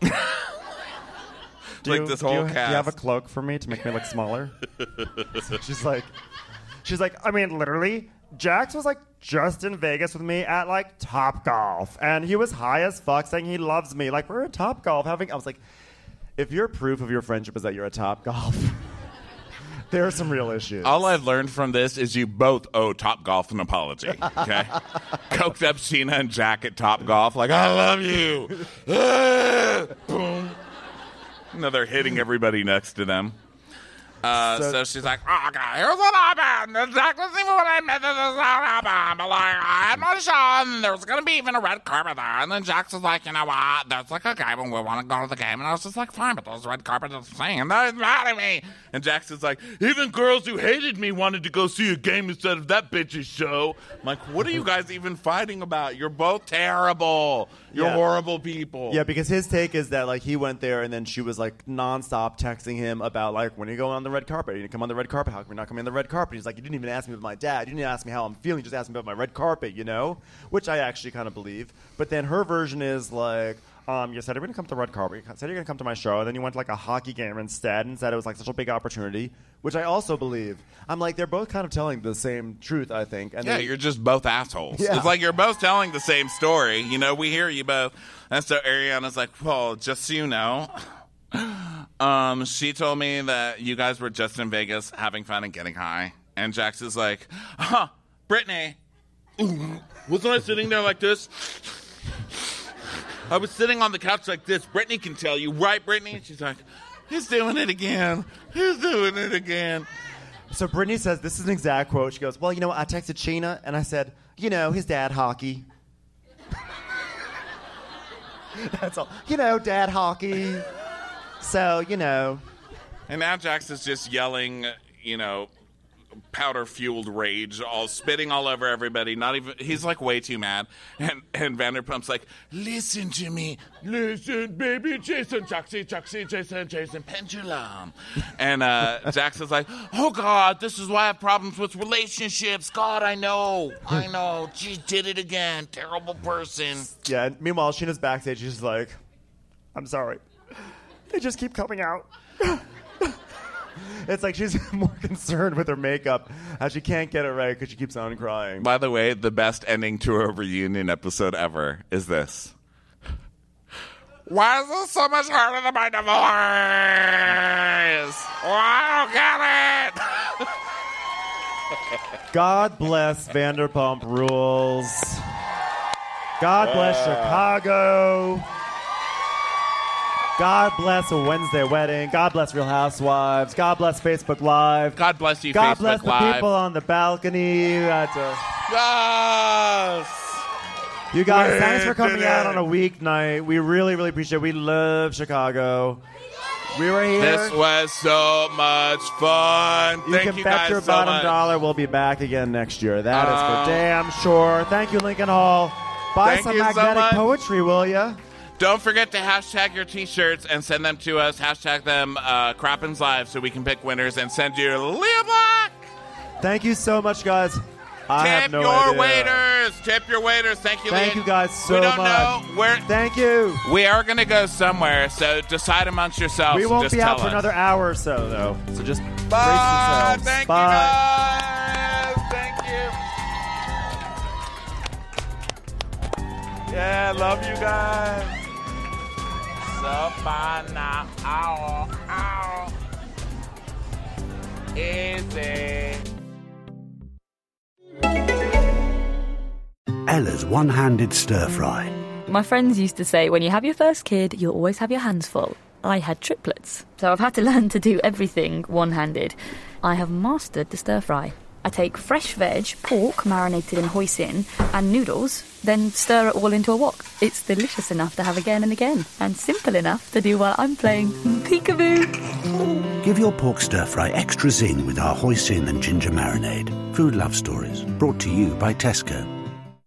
This whole do you cast. have a cloak for me to make me look smaller? So she's like, I mean, literally, Jax was like just in Vegas with me at like Top Golf, and he was high as fuck saying he loves me. Like, we're at Top Golf having. I was like, if your proof of your friendship is that you're at Top Golf, there are some real issues. All I've learned from this is you both owe Top Golf an apology. Okay, coked up Sheena and Jack at Top Golf, like I love you. Boom. No, they're hitting everybody next to them. So she's like, oh, okay, here's what happened. Exactly what I meant. This is how it happened. But, like, I had my show, and there was going to be even a red carpet there. And then Jax was like, you know what? There's, like, a game, and we want to go to the game. And I was just like, fine, but there's a red carpet that's saying that is mad at me. And Jax is like, even girls who hated me wanted to go see a game instead of that bitch's show. I'm like, what are you guys even fighting about? You're both terrible. You're horrible people. Yeah, because his take is that like he went there and then she was like nonstop texting him about like, when are you going on the red carpet? You didn't come on the red carpet. How come you're not coming on the red carpet? He's like, you didn't even ask me about my dad. You didn't ask me how I'm feeling. You just asked me about my red carpet, which I actually kind of believe. But then her version is like, you said you're going to come to the red carpet. You said you're going to come to my show. And then you went to like a hockey game instead and said it was like such a big opportunity, which I also believe. I'm like, they're both kind of telling the same truth, I think. And yeah, you're just both assholes. Yeah. It's like you're both telling the same story. We hear you both. And so Ariana's like, well, just so you know, she told me that you guys were just in Vegas having fun and getting high. And Jax is like, Brittany, wasn't I sitting there like this? I was sitting on the couch like this. Brittany can tell you, right, Brittany? She's like, he's doing it again. He's doing it again. So Brittany says, this is an exact quote. She goes, well, I texted Sheena and I said, his dad hockey. That's all. Dad hockey. So, And now Jax is just yelling, powder-fueled rage, all spitting all over everybody. He's like way too mad. And Vanderpump's like, listen to me. Listen, baby, Jason, Jason, pendulum. And Jax is like, oh, God, this is why I have problems with relationships. God, I know. She did it again. Terrible person. Yeah, and meanwhile, Sheena's backstage. She's like, I'm sorry. They just keep coming out. It's like she's more concerned with her makeup, how she can't get it right because she keeps on crying. By the way, the best ending to a reunion episode ever is this. Why is this so much harder than my divorce? I don't get it. God bless Vanderpump Rules. God bless Chicago. God bless a Wednesday wedding. God bless Real Housewives. God bless Facebook Live. God bless you, God Facebook bless the Live. people on the balcony. Yes. You guys, thanks for coming out on a weeknight. We really, really appreciate it. We love Chicago. We were here. This was so much fun. You Thank can you bet guys your so bottom much. dollar we'll be back again next year. That is for damn sure. Thank you, Lincoln Hall. Buy Thank some you so magnetic much. poetry, will ya? Don't forget to hashtag your T-shirts and send them to us. Hashtag them Crappens Live so we can pick winners and send you Leah Black. Thank you so much, guys. I have Tip no your idea. waiters. Tip your waiters. Thank you, Thank Leah. you guys so We don't much. know where. Thank you. We are going to go somewhere, so decide amongst yourselves. We and won't just be out tell for us. another hour or so, though. So just brace Bye. yourselves. Thank Bye. you, guys. Thank you. Yeah, love you guys. So fun now. Ow, ow. Easy. Ella's one-handed stir-fry. My friends used to say when you have your first kid, you'll always have your hands full. I had triplets, so I've had to learn to do everything one-handed. I have mastered the stir-fry. I take fresh veg, pork marinated in hoisin, and noodles, then stir it all into a wok. It's delicious enough to have again and again, and simple enough to do while I'm playing peekaboo. Give your pork stir-fry extra zing with our hoisin and ginger marinade. Food Love Stories, brought to you by Tesco.